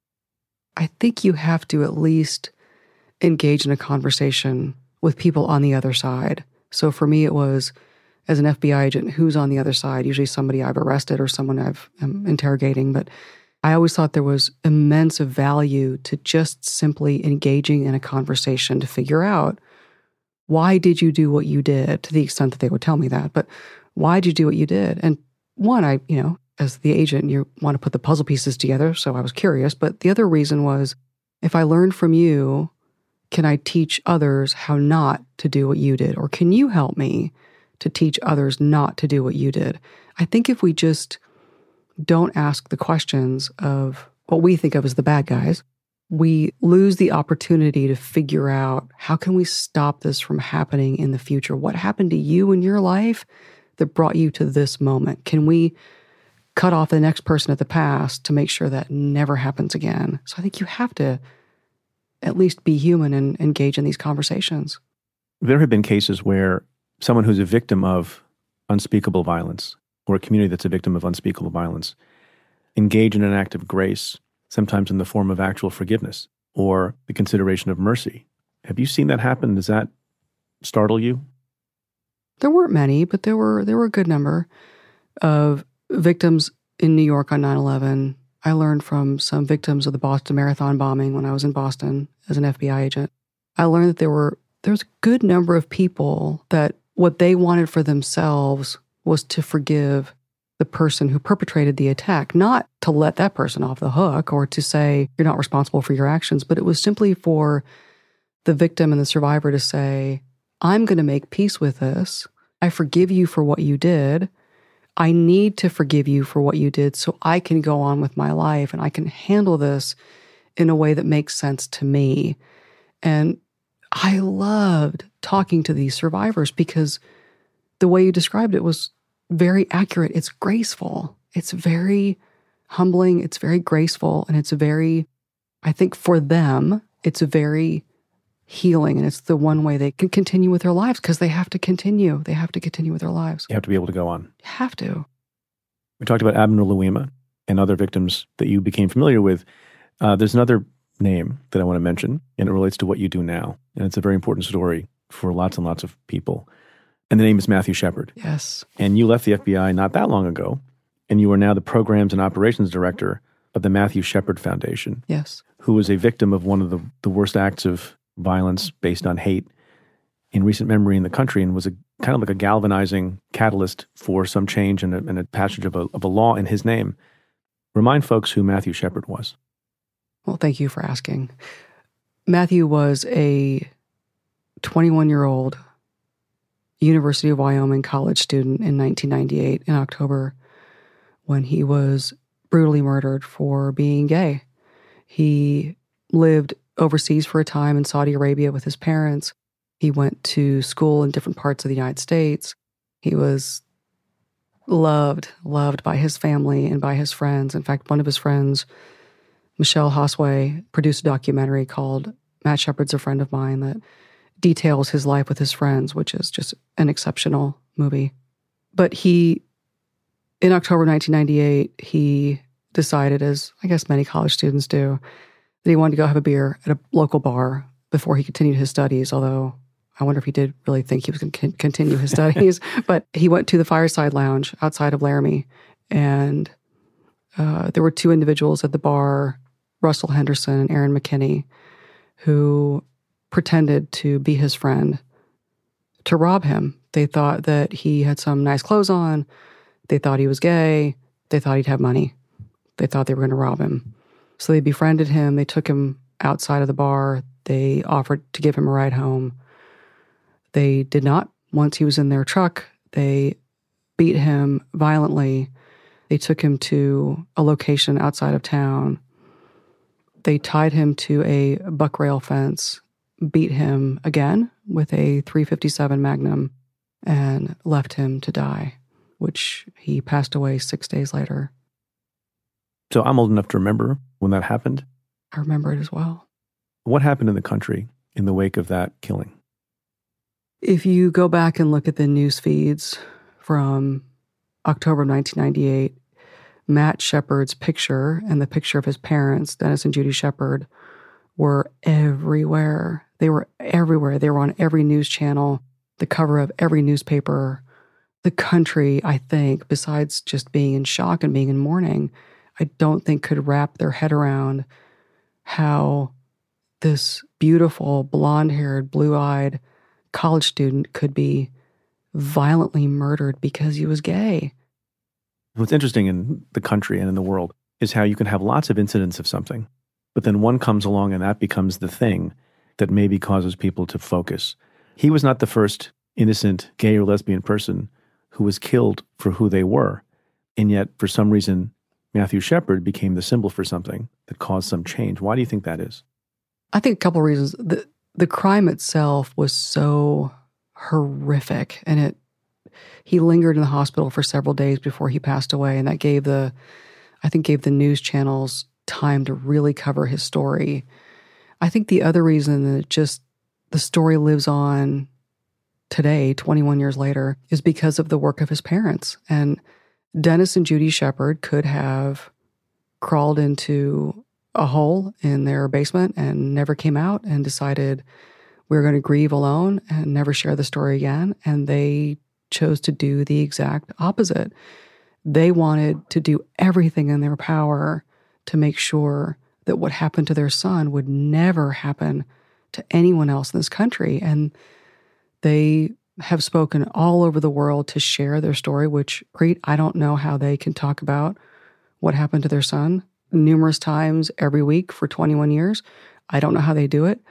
I think you have to at least engage in a conversation with people on the other side. So for me, it was, as an FBI agent, who's on the other side? Usually somebody I've arrested or someone I'm interrogating. But I always thought there was immense value to just simply engaging in a conversation to figure out, why did you do what you did, to the extent that they would tell me that. But why did you do what you did? And one, as the agent, you want to put the puzzle pieces together, so I was curious. But the other reason was, if I learned from you, can I teach others how not to do what you did? Or can you help me to teach others not to do what you did? I think if we just don't ask the questions of what we think of as the bad guys, we lose the opportunity to figure out, how can we stop this from happening in the future? What happened to you in your life that brought you to this moment? Can we cut off the next person at the past to make sure that never happens again? So I think you have to at least be human and engage in these conversations. There have been cases where someone who's a victim of unspeakable violence, or a community that's a victim of unspeakable violence, engage in an act of grace, sometimes in the form of actual forgiveness or the consideration of mercy. Have you seen that happen? Does that startle you? There weren't many, but there were a good number of victims in New York on 9/11. I learned from some victims of the Boston Marathon bombing when I was in Boston as an FBI agent. I learned that there was a good number of people that what they wanted for themselves was to forgive the person who perpetrated the attack, not to let that person off the hook or to say, you're not responsible for your actions, but it was simply for the victim and the survivor to say, I'm going to make peace with this. I forgive you for what you did. I need to forgive you for what you did so I can go on with my life and I can handle this in a way that makes sense to me. And I loved talking to these survivors because the way you described it was very accurate. It's graceful. It's very humbling, it's very graceful, and it's very, I think for them, it's very healing, and it's the one way they can continue with their lives because they have to continue. They have to continue with their lives. You have to be able to go on. You have to. We talked about Abner Louima and other victims that you became familiar with. There's another name that I want to mention, and it relates to what you do now. And it's a very important story for lots and lots of people. And the name is Matthew Shepard. Yes. And you left the FBI not that long ago, and you are now the Programs and Operations Director of the Matthew Shepard Foundation. Yes. Who was a victim of one of the worst acts of violence based on hate in recent memory in the country, and was a kind of like a galvanizing catalyst for some change and a passage of a law in his name. Remind folks who Matthew Shepard was. Well, thank you for asking. Matthew was a 21-year-old University of Wyoming college student in 1998 in October when he was brutally murdered for being gay. He lived overseas for a time in Saudi Arabia with his parents. He went to school in different parts of the United States. He was loved by his family and by his friends. In fact, one of his friends, Michelle Hosway, produced a documentary called Matt Shepard's a Friend of Mine that details his life with his friends, which is just an exceptional movie. But he, in October 1998, he decided, as I guess many college students do, that he wanted to go have a beer at a local bar before he continued his studies, although I wonder if he did really think he was going to continue his studies. But he went to the Fireside Lounge outside of Laramie, and there were two individuals at the bar, Russell Henderson and Aaron McKinney, who pretended to be his friend to rob him. They thought that he had some nice clothes on. They thought he was gay. They thought he'd have money. They thought they were going to rob him. So they befriended him. They took him outside of the bar. They offered to give him a ride home. They did not. Once he was in their truck, they beat him violently. They took him to a location outside of town. They tied him to a buck rail fence, beat him again with a .357 Magnum, and left him to die, which he passed away 6 days later. So I'm old enough to remember when that happened. I remember it as well. What happened in the country in the wake of that killing? If you go back and look at the news feeds from October 1998, Matt Shepard's picture and the picture of his parents, Dennis and Judy Shepard, were everywhere. They were everywhere. They were on every news channel, the cover of every newspaper. The country, I think, besides just being in shock and being in mourning, I don't think could wrap their head around how this beautiful, blonde-haired, blue-eyed college student could be violently murdered because he was gay. What's interesting in the country and in the world is how you can have lots of incidents of something, but then one comes along and that becomes the thing that maybe causes people to focus. He was not the first innocent gay or lesbian person who was killed for who they were, and yet for some reason Matthew Shepard became the symbol for something that caused some change. Why do you think that is? I think a couple of reasons. The crime itself was so horrific, and he lingered in the hospital for several days before he passed away, and that gave the news channels time to really cover his story. I think the other reason that just the story lives on today, 21 years later, is because of the work of his parents. And Dennis and Judy Shepard could have crawled into a hole in their basement and never came out and decided we're going to grieve alone and never share the story again. And they chose to do the exact opposite. They wanted to do everything in their power to make sure that what happened to their son would never happen to anyone else in this country. And they have spoken all over the world to share their story, which, Preet, I don't know how they can talk about what happened to their son numerous times every week for 21 years. I don't know how they do it.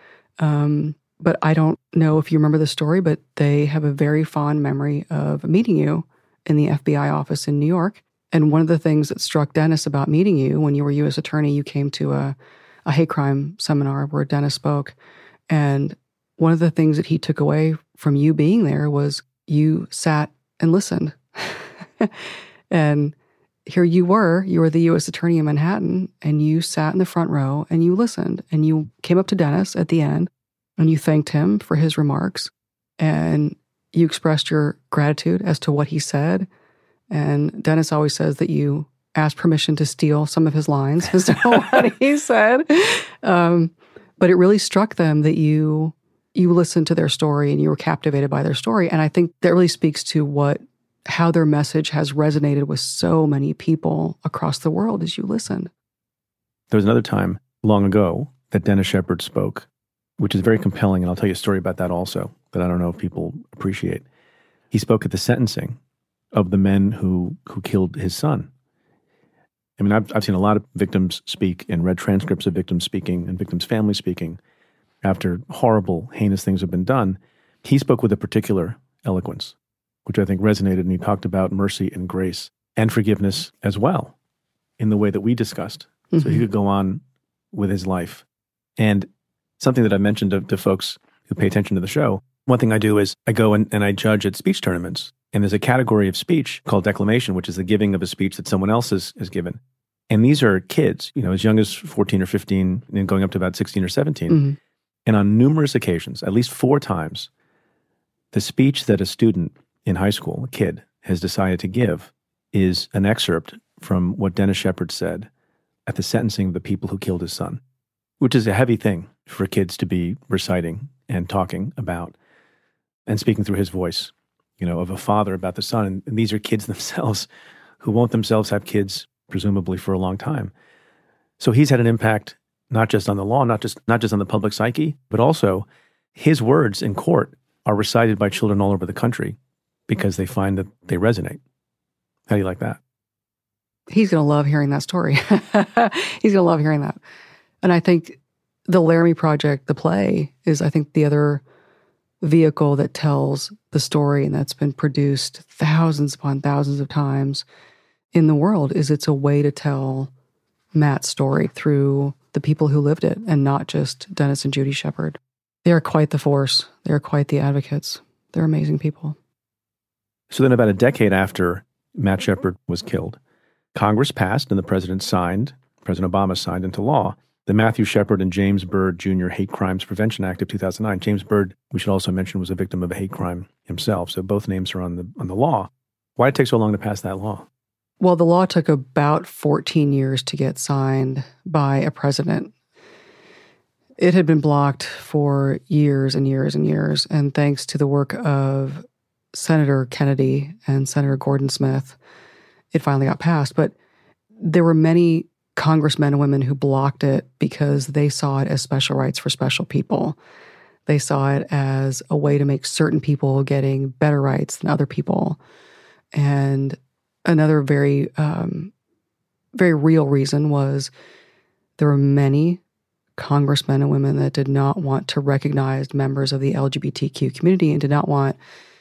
But I don't know if you remember the story, but they have a very fond memory of meeting you in the FBI office in New York. And one of the things that struck Dennis about meeting you when you were U.S. attorney, you came to a hate crime seminar where Dennis spoke. And one of the things that he took away from you being there was you sat and listened. And here you were the U.S. Attorney in Manhattan, and you sat in the front row and you listened, and you came up to Dennis at the end and you thanked him for his remarks, and you expressed your gratitude as to what he said. And Dennis always says that you asked permission to steal some of his lines as to what he said. But it really struck them that you listened to their story and you were captivated by their story. And I think that really speaks to how their message has resonated with so many people across the world as you listened. There was another time long ago that Dennis Shepard spoke, which is very compelling, and I'll tell you a story about that also, that I don't know if people appreciate. He spoke at the sentencing of the men who killed his son. I mean, I've seen a lot of victims speak and read transcripts of victims speaking and victims' families speaking after horrible, heinous things have been done. He spoke with a particular eloquence, which I think resonated, and he talked about mercy and grace and forgiveness as well in the way that we discussed. Mm-hmm. So he could go on with his life. And something that I mentioned to folks who pay attention to the show, one thing I do is I go and I judge at speech tournaments. And there's a category of speech called declamation, which is the giving of a speech that someone else has given. And these are kids, as young as 14 or 15 and going up to about 16 or 17. Mm-hmm. And on numerous occasions, at least 4 times, the speech that a student in high school, a kid, has decided to give is an excerpt from what Dennis Shepard said at the sentencing of the people who killed his son, which is a heavy thing for kids to be reciting and talking about and speaking through his voice, of a father about the son. And these are kids themselves who won't themselves have kids, presumably for a long time. So he's had an impact not just on the law, not just on the public psyche, but also his words in court are recited by children all over the country because they find that they resonate. How do you like that? He's going to love hearing that story. He's going to love hearing that. And I think the Laramie Project, the play, is, I think, the other vehicle that tells the story, and that's been produced thousands upon thousands of times in the world. It's a way to tell Matt's story through the people who lived it, and not just Dennis and Judy Shepard. They are quite the force. They are quite the advocates. They're amazing people. So then about a decade after Matt Shepard was killed, Congress passed and the President Obama signed into law the Matthew Shepard and James Byrd Jr. Hate Crimes Prevention Act of 2009. James Byrd, we should also mention, was a victim of a hate crime himself. So both names are on the law. Why did it take so long to pass that law? Well, the law took about 14 years to get signed by a president. It had been blocked for years and years and years. And thanks to the work of Senator Kennedy and Senator Gordon Smith, it finally got passed. But there were many congressmen and women who blocked it because they saw it as special rights for special people. They saw it as a way to make certain people getting better rights than other people. And another very, very real reason was there were many congressmen and women that did not want to recognize members of the LGBTQ community and did not want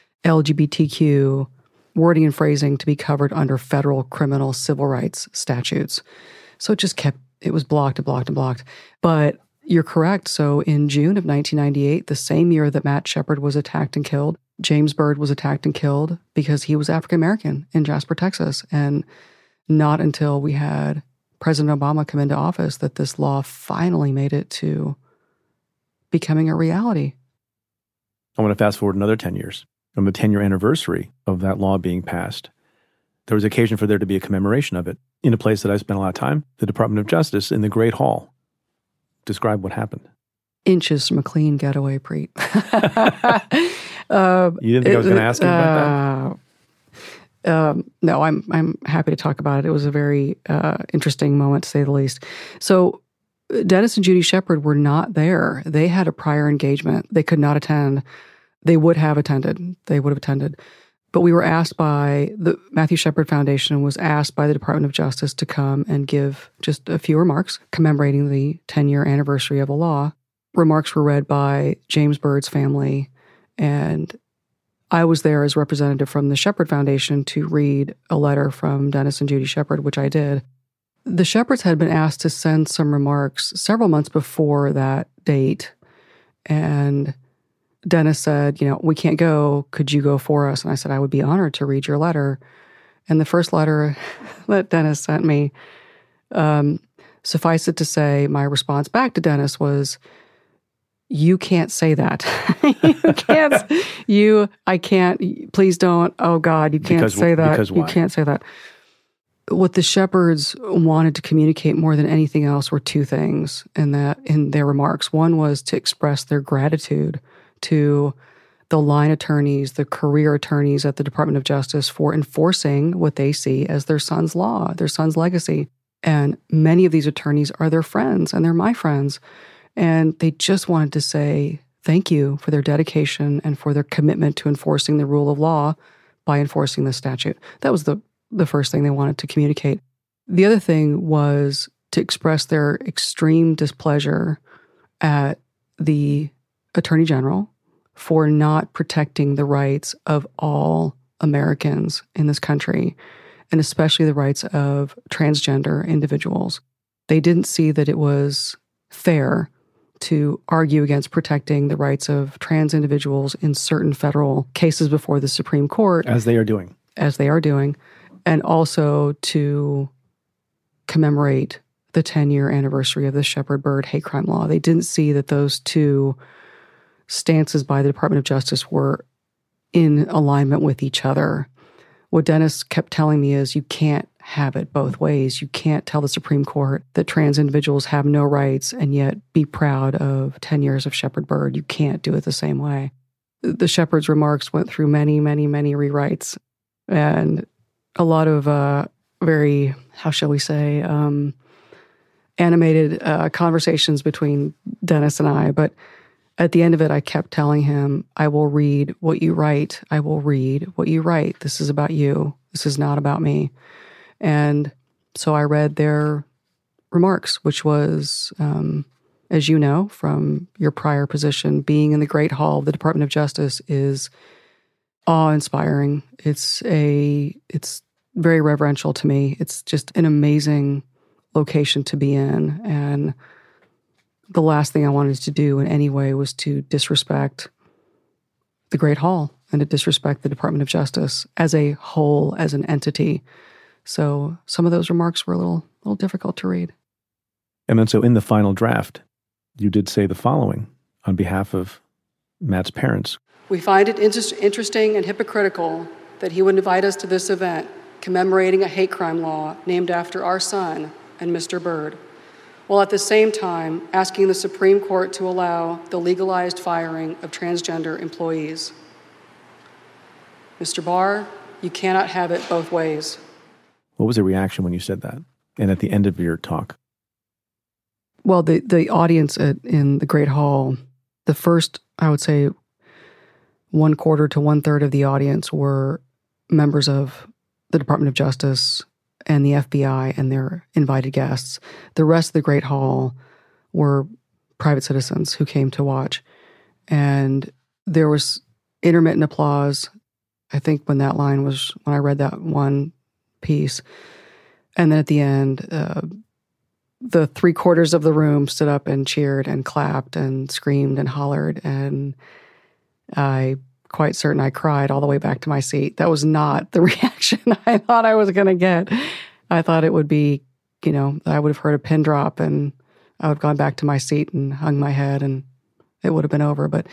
LGBTQ wording and phrasing to be covered under federal criminal civil rights statutes. So it was blocked and blocked and blocked. But you're correct. So in June of 1998, the same year that Matt Shepard was attacked and killed, James Byrd was attacked and killed because he was African-American in Jasper, Texas. And not until we had President Obama come into office that this law finally made it to becoming a reality. I want to fast forward another 10 years. On the 10-year anniversary of that law being passed, there was occasion for there to be a commemoration of it in a place that I spent a lot of time, the Department of Justice in the Great Hall. Describe what happened. Inches from a clean getaway, Preet. You didn't think I was going to ask you about that? No, I'm happy to talk about it. It was a very interesting moment, to say the least. So Dennis and Judy Shepard were not there. They had a prior engagement. They could not attend. They would have attended. But we were asked by the Matthew Shepard Foundation was asked by the Department of Justice to come and give just a few remarks commemorating the 10-year anniversary of the law. Remarks were read by James Byrd's family, and I was there as representative from the Shepard Foundation to read a letter from Dennis and Judy Shepard, which I did. The Shepards had been asked to send some remarks several months before that date, and Dennis said, we can't go. Could you go for us? And I said, I would be honored to read your letter. And the first letter that Dennis sent me, suffice it to say, my response back to Dennis was, you can't say that. I can't, please don't. Oh God, you can't say that. Because why? You can't say that. What the Shepherds wanted to communicate more than anything else were two things in their remarks. One was to express their gratitude to the line attorneys, the career attorneys at the Department of Justice for enforcing what they see as their son's law, their son's legacy. And many of these attorneys are their friends, and they're my friends. And they just wanted to say thank you for their dedication and for their commitment to enforcing the rule of law by enforcing the statute. That was the first thing they wanted to communicate. The other thing was to express their extreme displeasure at the Attorney General for not protecting the rights of all Americans in this country, and especially the rights of transgender individuals. They didn't see that it was fair to argue against protecting the rights of trans individuals in certain federal cases before the Supreme Court. As they are doing. And also to commemorate the 10-year anniversary of the Shepard Byrd hate crime law. They didn't see that those two stances by the Department of Justice were in alignment with each other. What Dennis kept telling me is you can't have it both ways. You can't tell the Supreme Court that trans individuals have no rights and yet be proud of 10 years of Shepard Byrd. You can't do it the same way. The Shepard's remarks went through many, many, many rewrites and a lot of very, how shall we say, animated conversations between Dennis and I. But at the end of it, I kept telling him, I will read what you write. I will read what you write. This is about you. This is not about me. And so I read their remarks, which was, as you know, from your prior position, being in the Great Hall of the Department of Justice is awe-inspiring. It's very reverential to me. It's just an amazing location to be in. And the last thing I wanted to do in any way was to disrespect the Great Hall and to disrespect the Department of Justice as a whole, as an entity. So some of those remarks were a little difficult to read. And then so in the final draft, you did say the following on behalf of Matt's parents. We find it interesting and hypocritical that he would invite us to this event commemorating a hate crime law named after our son and Mr. Byrd, while at the same time asking the Supreme Court to allow the legalized firing of transgender employees. Mr. Barr, you cannot have it both ways. What was the reaction when you said that? And at the end of your talk? Well, the audience in the Great Hall, the first, I would say, 1/4 to 1/3 of the audience were members of the Department of Justice and the FBI and their invited guests. The rest of the Great Hall were private citizens who came to watch. And there was intermittent applause, I think, when I read that one piece. And then at the end, the 3/4 of the room stood up and cheered and clapped and screamed and hollered. And I'm quite certain I cried all the way back to my seat. That was not the reaction I thought I was going to get. I thought it would be, I would have heard a pin drop and I would have gone back to my seat and hung my head and it would have been over. But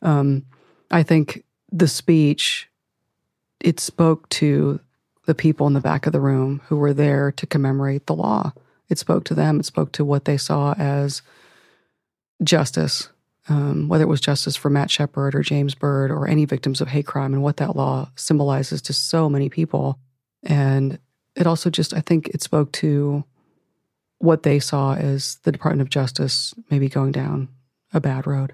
I think the speech, it spoke to the people in the back of the room who were there to commemorate the law. It spoke to them. It spoke to what they saw as justice, whether it was justice for Matt Shepard or James Byrd or any victims of hate crime, and what that law symbolizes to so many people. And it also just, I think it spoke to what they saw as the Department of Justice maybe going down a bad road.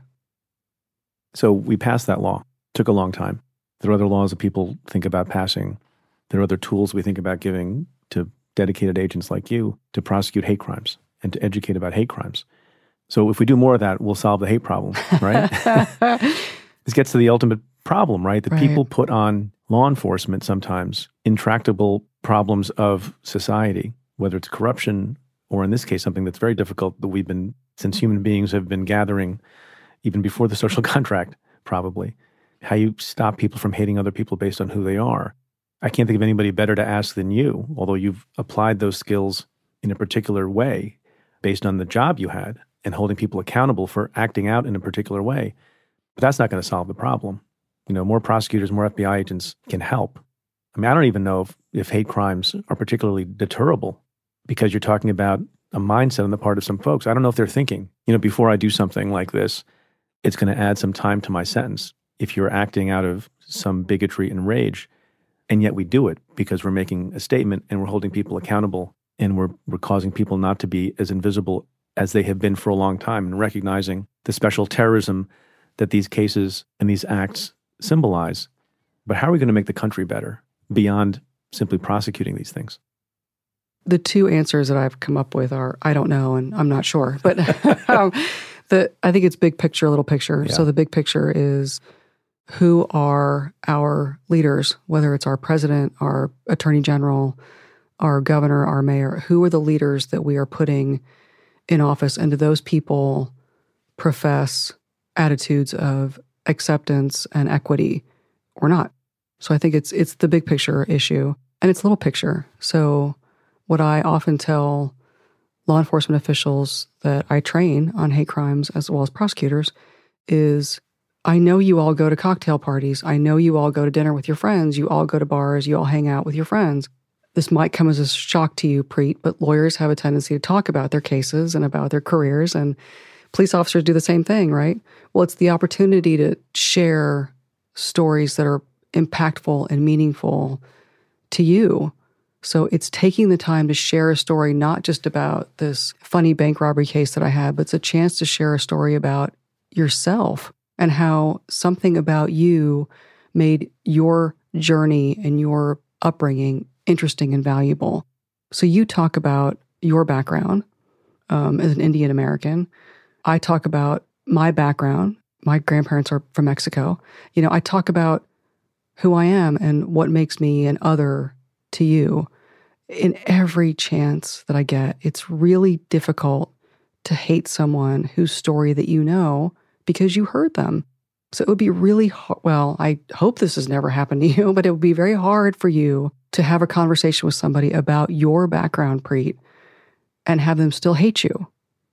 So we passed that law. It took a long time. There are other laws that people think about passing. There are other tools we think about giving to dedicated agents like you to prosecute hate crimes and to educate about hate crimes. So if we do more of that, we'll solve the hate problem, right? This gets to the ultimate problem, right? That people put on law enforcement sometimes intractable problems of society, whether it's corruption or in this case, something that's very difficult that we've been, since human beings have been gathering even before the social contract, probably. How you stop people from hating other people based on who they are. I can't think of anybody better to ask than you, although you've applied those skills in a particular way based on the job you had and holding people accountable for acting out in a particular way. But that's not going to solve the problem. More prosecutors, more FBI agents can help. I mean, I don't even know if hate crimes are particularly deterrable, because you're talking about a mindset on the part of some folks. I don't know if they're thinking, before I do something like this, it's going to add some time to my sentence. If you're acting out of some bigotry and rage, and yet we do it because we're making a statement and we're holding people accountable, and we're causing people not to be as invisible as they have been for a long time, and recognizing the special terrorism that these cases and these acts symbolize. But how are we going to make the country better beyond simply prosecuting these things? The two answers that I've come up with are, I don't know, and I'm not sure. But I think it's big picture, little picture. Yeah. So the big picture is, who are our leaders, whether it's our president, our attorney general, our governor, our mayor, who are the leaders that we are putting in office? And do those people profess attitudes of acceptance and equity or not? So I think it's the big picture issue, and it's little picture. So what I often tell law enforcement officials that I train on hate crimes, as well as prosecutors, is, I know you all go to cocktail parties. I know you all go to dinner with your friends. You all go to bars. You all hang out with your friends. This might come as a shock to you, Preet, but lawyers have a tendency to talk about their cases and about their careers, and police officers do the same thing, right? Well, it's the opportunity to share stories that are impactful and meaningful to you. So it's taking the time to share a story, not just about this funny bank robbery case that I had, but it's a chance to share a story about yourself and how something about you made your journey and your upbringing interesting and valuable. So you talk about your background as an Indian American. I talk about my background. My grandparents are from Mexico. I talk about who I am and what makes me an other to you. In every chance that I get, it's really difficult to hate someone whose story that you know because you heard them. So it would be really well, I hope this has never happened to you, but it would be very hard for you to have a conversation with somebody about your background, Preet, and have them still hate you.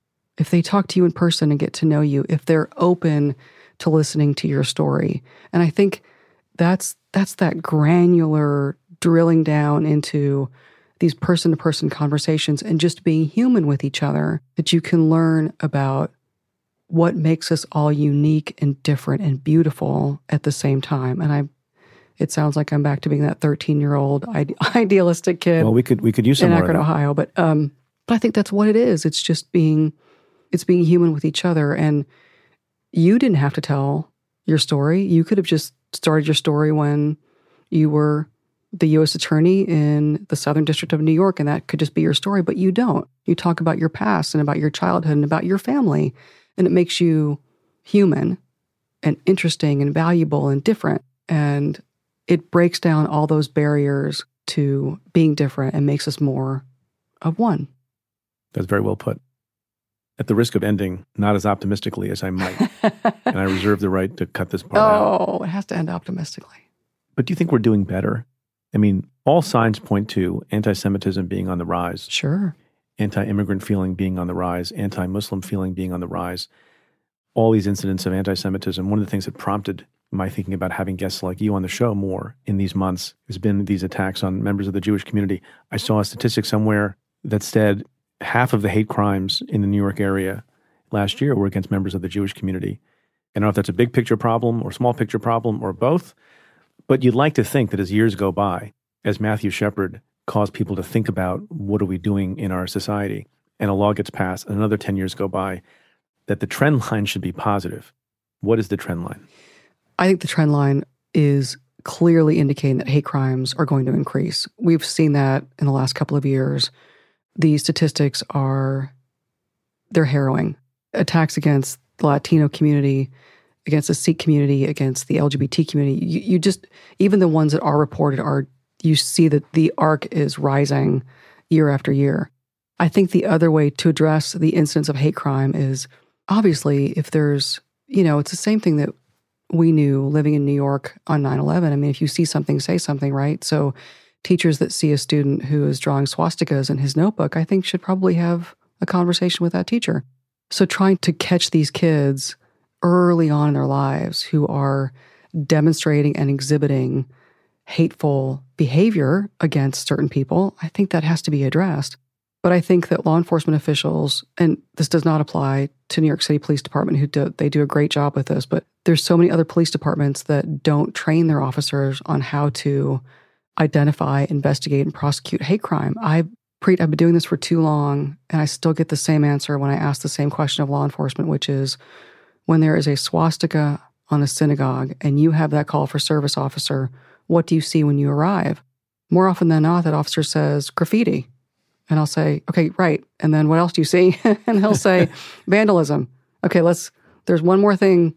If they talk to you in person and get to know you, if they're open to listening to your story. And I think that's that granular drilling down into these person-to-person conversations and just being human with each other, that you can learn about what makes us all unique and different and beautiful at the same time. And it sounds like I'm back to being that 13-year-old idealistic kid. Well, we could use some in more Akron, of that. Ohio, but I think that's what it is. It's just being human with each other. And you didn't have to tell your story. You could have just started your story when you were the U.S. attorney in the Southern District of New York, and that could just be your story, but you don't. You talk about your past and about your childhood and about your family, and it makes you human and interesting and valuable and different. And it breaks down all those barriers to being different and makes us more of one. That's very well put. At the risk of ending not as optimistically as I might, and I reserve the right to cut this part out. Oh, it has to end optimistically. But do you think we're doing better? I mean, all signs point to anti-Semitism being on the rise. Sure. Anti-immigrant feeling being on the rise, anti-Muslim feeling being on the rise. All these incidents of anti-Semitism, one of the things that prompted my thinking about having guests like you on the show more in these months has been these attacks on members of the Jewish community. I saw a statistic somewhere that said half of the hate crimes in the New York area last year were against members of the Jewish community. I don't know if that's a big picture problem or small picture problem or both, but you'd like to think that as years go by, as Matthew Shepard caused people to think about what are we doing in our society, and a law gets passed and another 10 years go by, that the trend line should be positive. What is the trend line? I think the trend line is clearly indicating that hate crimes are going to increase. We've seen that in the last couple of years. The statistics they're harrowing. Attacks against the Latino community, against the Sikh community, against the LGBT community. You just, even the ones that are reported you see that the arc is rising year after year. I think the other way to address the incidence of hate crime is, obviously, if there's, it's the same thing that we knew living in New York on 9/11. I mean, if you see something, say something, right? So teachers that see a student who is drawing swastikas in his notebook, I think should probably have a conversation with that teacher. So trying to catch these kids early on in their lives who are demonstrating and exhibiting hateful behavior against certain people, I think that has to be addressed. But I think that law enforcement officials, and this does not apply to New York City Police Department, they do a great job with this, but there's so many other police departments that don't train their officers on how to identify, investigate, and prosecute hate crime. I've been doing this for too long, and I still get the same answer when I ask the same question of law enforcement, which is when there is a swastika on a synagogue and you have that call for service officer, what do you see when you arrive? More often than not, that officer says graffiti. And I'll say, okay, right. And then what else do you see? And he'll say vandalism. Okay, there's one more thing,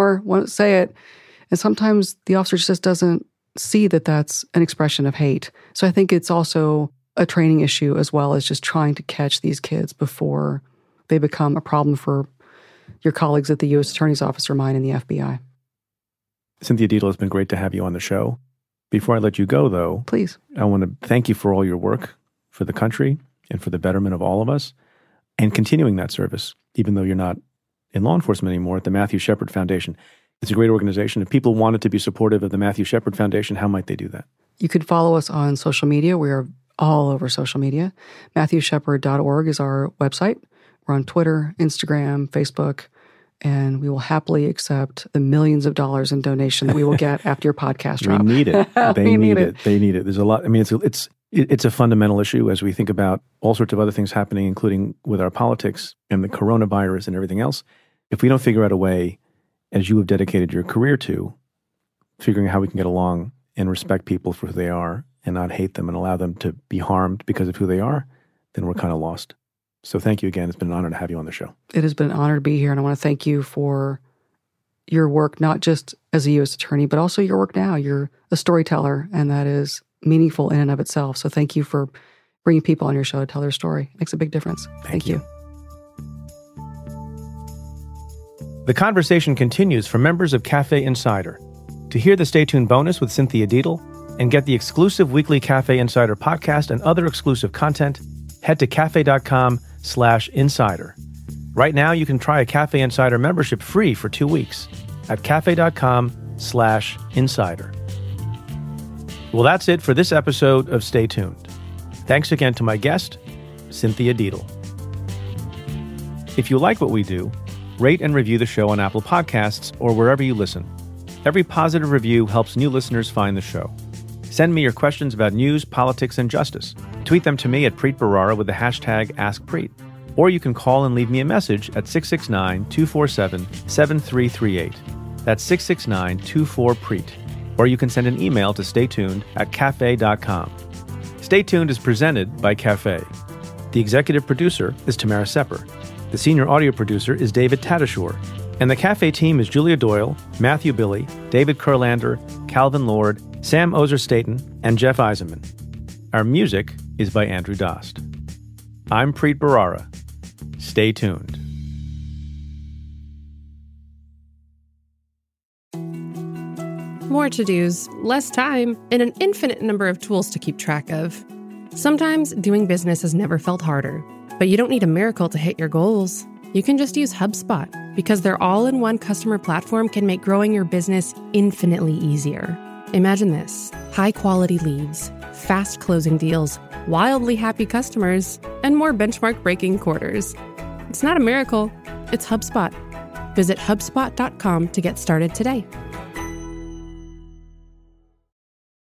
say it. And sometimes the officer just doesn't see that that's an expression of hate. So I think it's also a training issue as well as just trying to catch these kids before they become a problem for your colleagues at the U.S. Attorney's Office or mine in the FBI. Cynthia Deitle, it's been great to have you on the show. Before I let you go, though, please, I want to thank you for all your work for the country and for the betterment of all of us, and continuing that service, even though you're not in law enforcement anymore, at the Matthew Shepard Foundation. It's a great organization. If people wanted to be supportive of the Matthew Shepard Foundation, how might they do that? You could follow us on social media. We are all over social media. MatthewShepard.org is our website. We're on Twitter, Instagram, Facebook, and we will happily accept the millions of dollars in donation that we will get after your podcast drop. We need it. They need it. They need it. There's a lot. I mean, it's a fundamental issue as we think about all sorts of other things happening, including with our politics and the coronavirus and everything else. If we don't figure out a way, as you have dedicated your career to, figuring out how we can get along and respect people for who they are and not hate them and allow them to be harmed because of who they are, then we're kind of lost. So thank you again. It's been an honor to have you on the show. It has been an honor to be here, and I want to thank you for your work, not just as a U.S. attorney, but also your work now. You're a storyteller, and that is meaningful in and of itself. So thank you for bringing people on your show to tell their story. It makes a big difference. Thank you. The conversation continues for members of Cafe Insider. To hear the Stay Tuned bonus with Cynthia Deitle and get the exclusive weekly Cafe Insider podcast and other exclusive content, head to cafe.com/insider. Right now, you can try a Cafe Insider membership free for 2 weeks at cafe.com/insider. Well, that's it for this episode of Stay Tuned. Thanks again to my guest, Cynthia Deitle. If you like what we do, rate and review the show on Apple Podcasts or wherever you listen. Every positive review helps new listeners find the show. Send me your questions about news, politics, and justice. Tweet them to me at Preet Bharara with the hashtag AskPreet. Or you can call and leave me a message at 669-247-7338. That's 669-24-PREET. Or you can send an email to staytuned@cafe.com. Stay Tuned is presented by Cafe. The executive producer is Tamara Sepper. The senior audio producer is David Tatasciore. And the Cafe team is Julia Doyle, Matthew Billy, David Kurlander, Calvin Lord, Sam Ozer-Staten, and Jeff Eisenman. Our music is by Andrew Dost. I'm Preet Bharara. Stay tuned. More to-dos, less time, and an infinite number of tools to keep track of. Sometimes doing business has never felt harder, but you don't need a miracle to hit your goals. You can just use HubSpot, because their all-in-one customer platform can make growing your business infinitely easier. Imagine this: high-quality leads, fast closing deals, wildly happy customers, and more benchmark-breaking quarters. It's not a miracle, it's HubSpot. Visit HubSpot.com to get started today.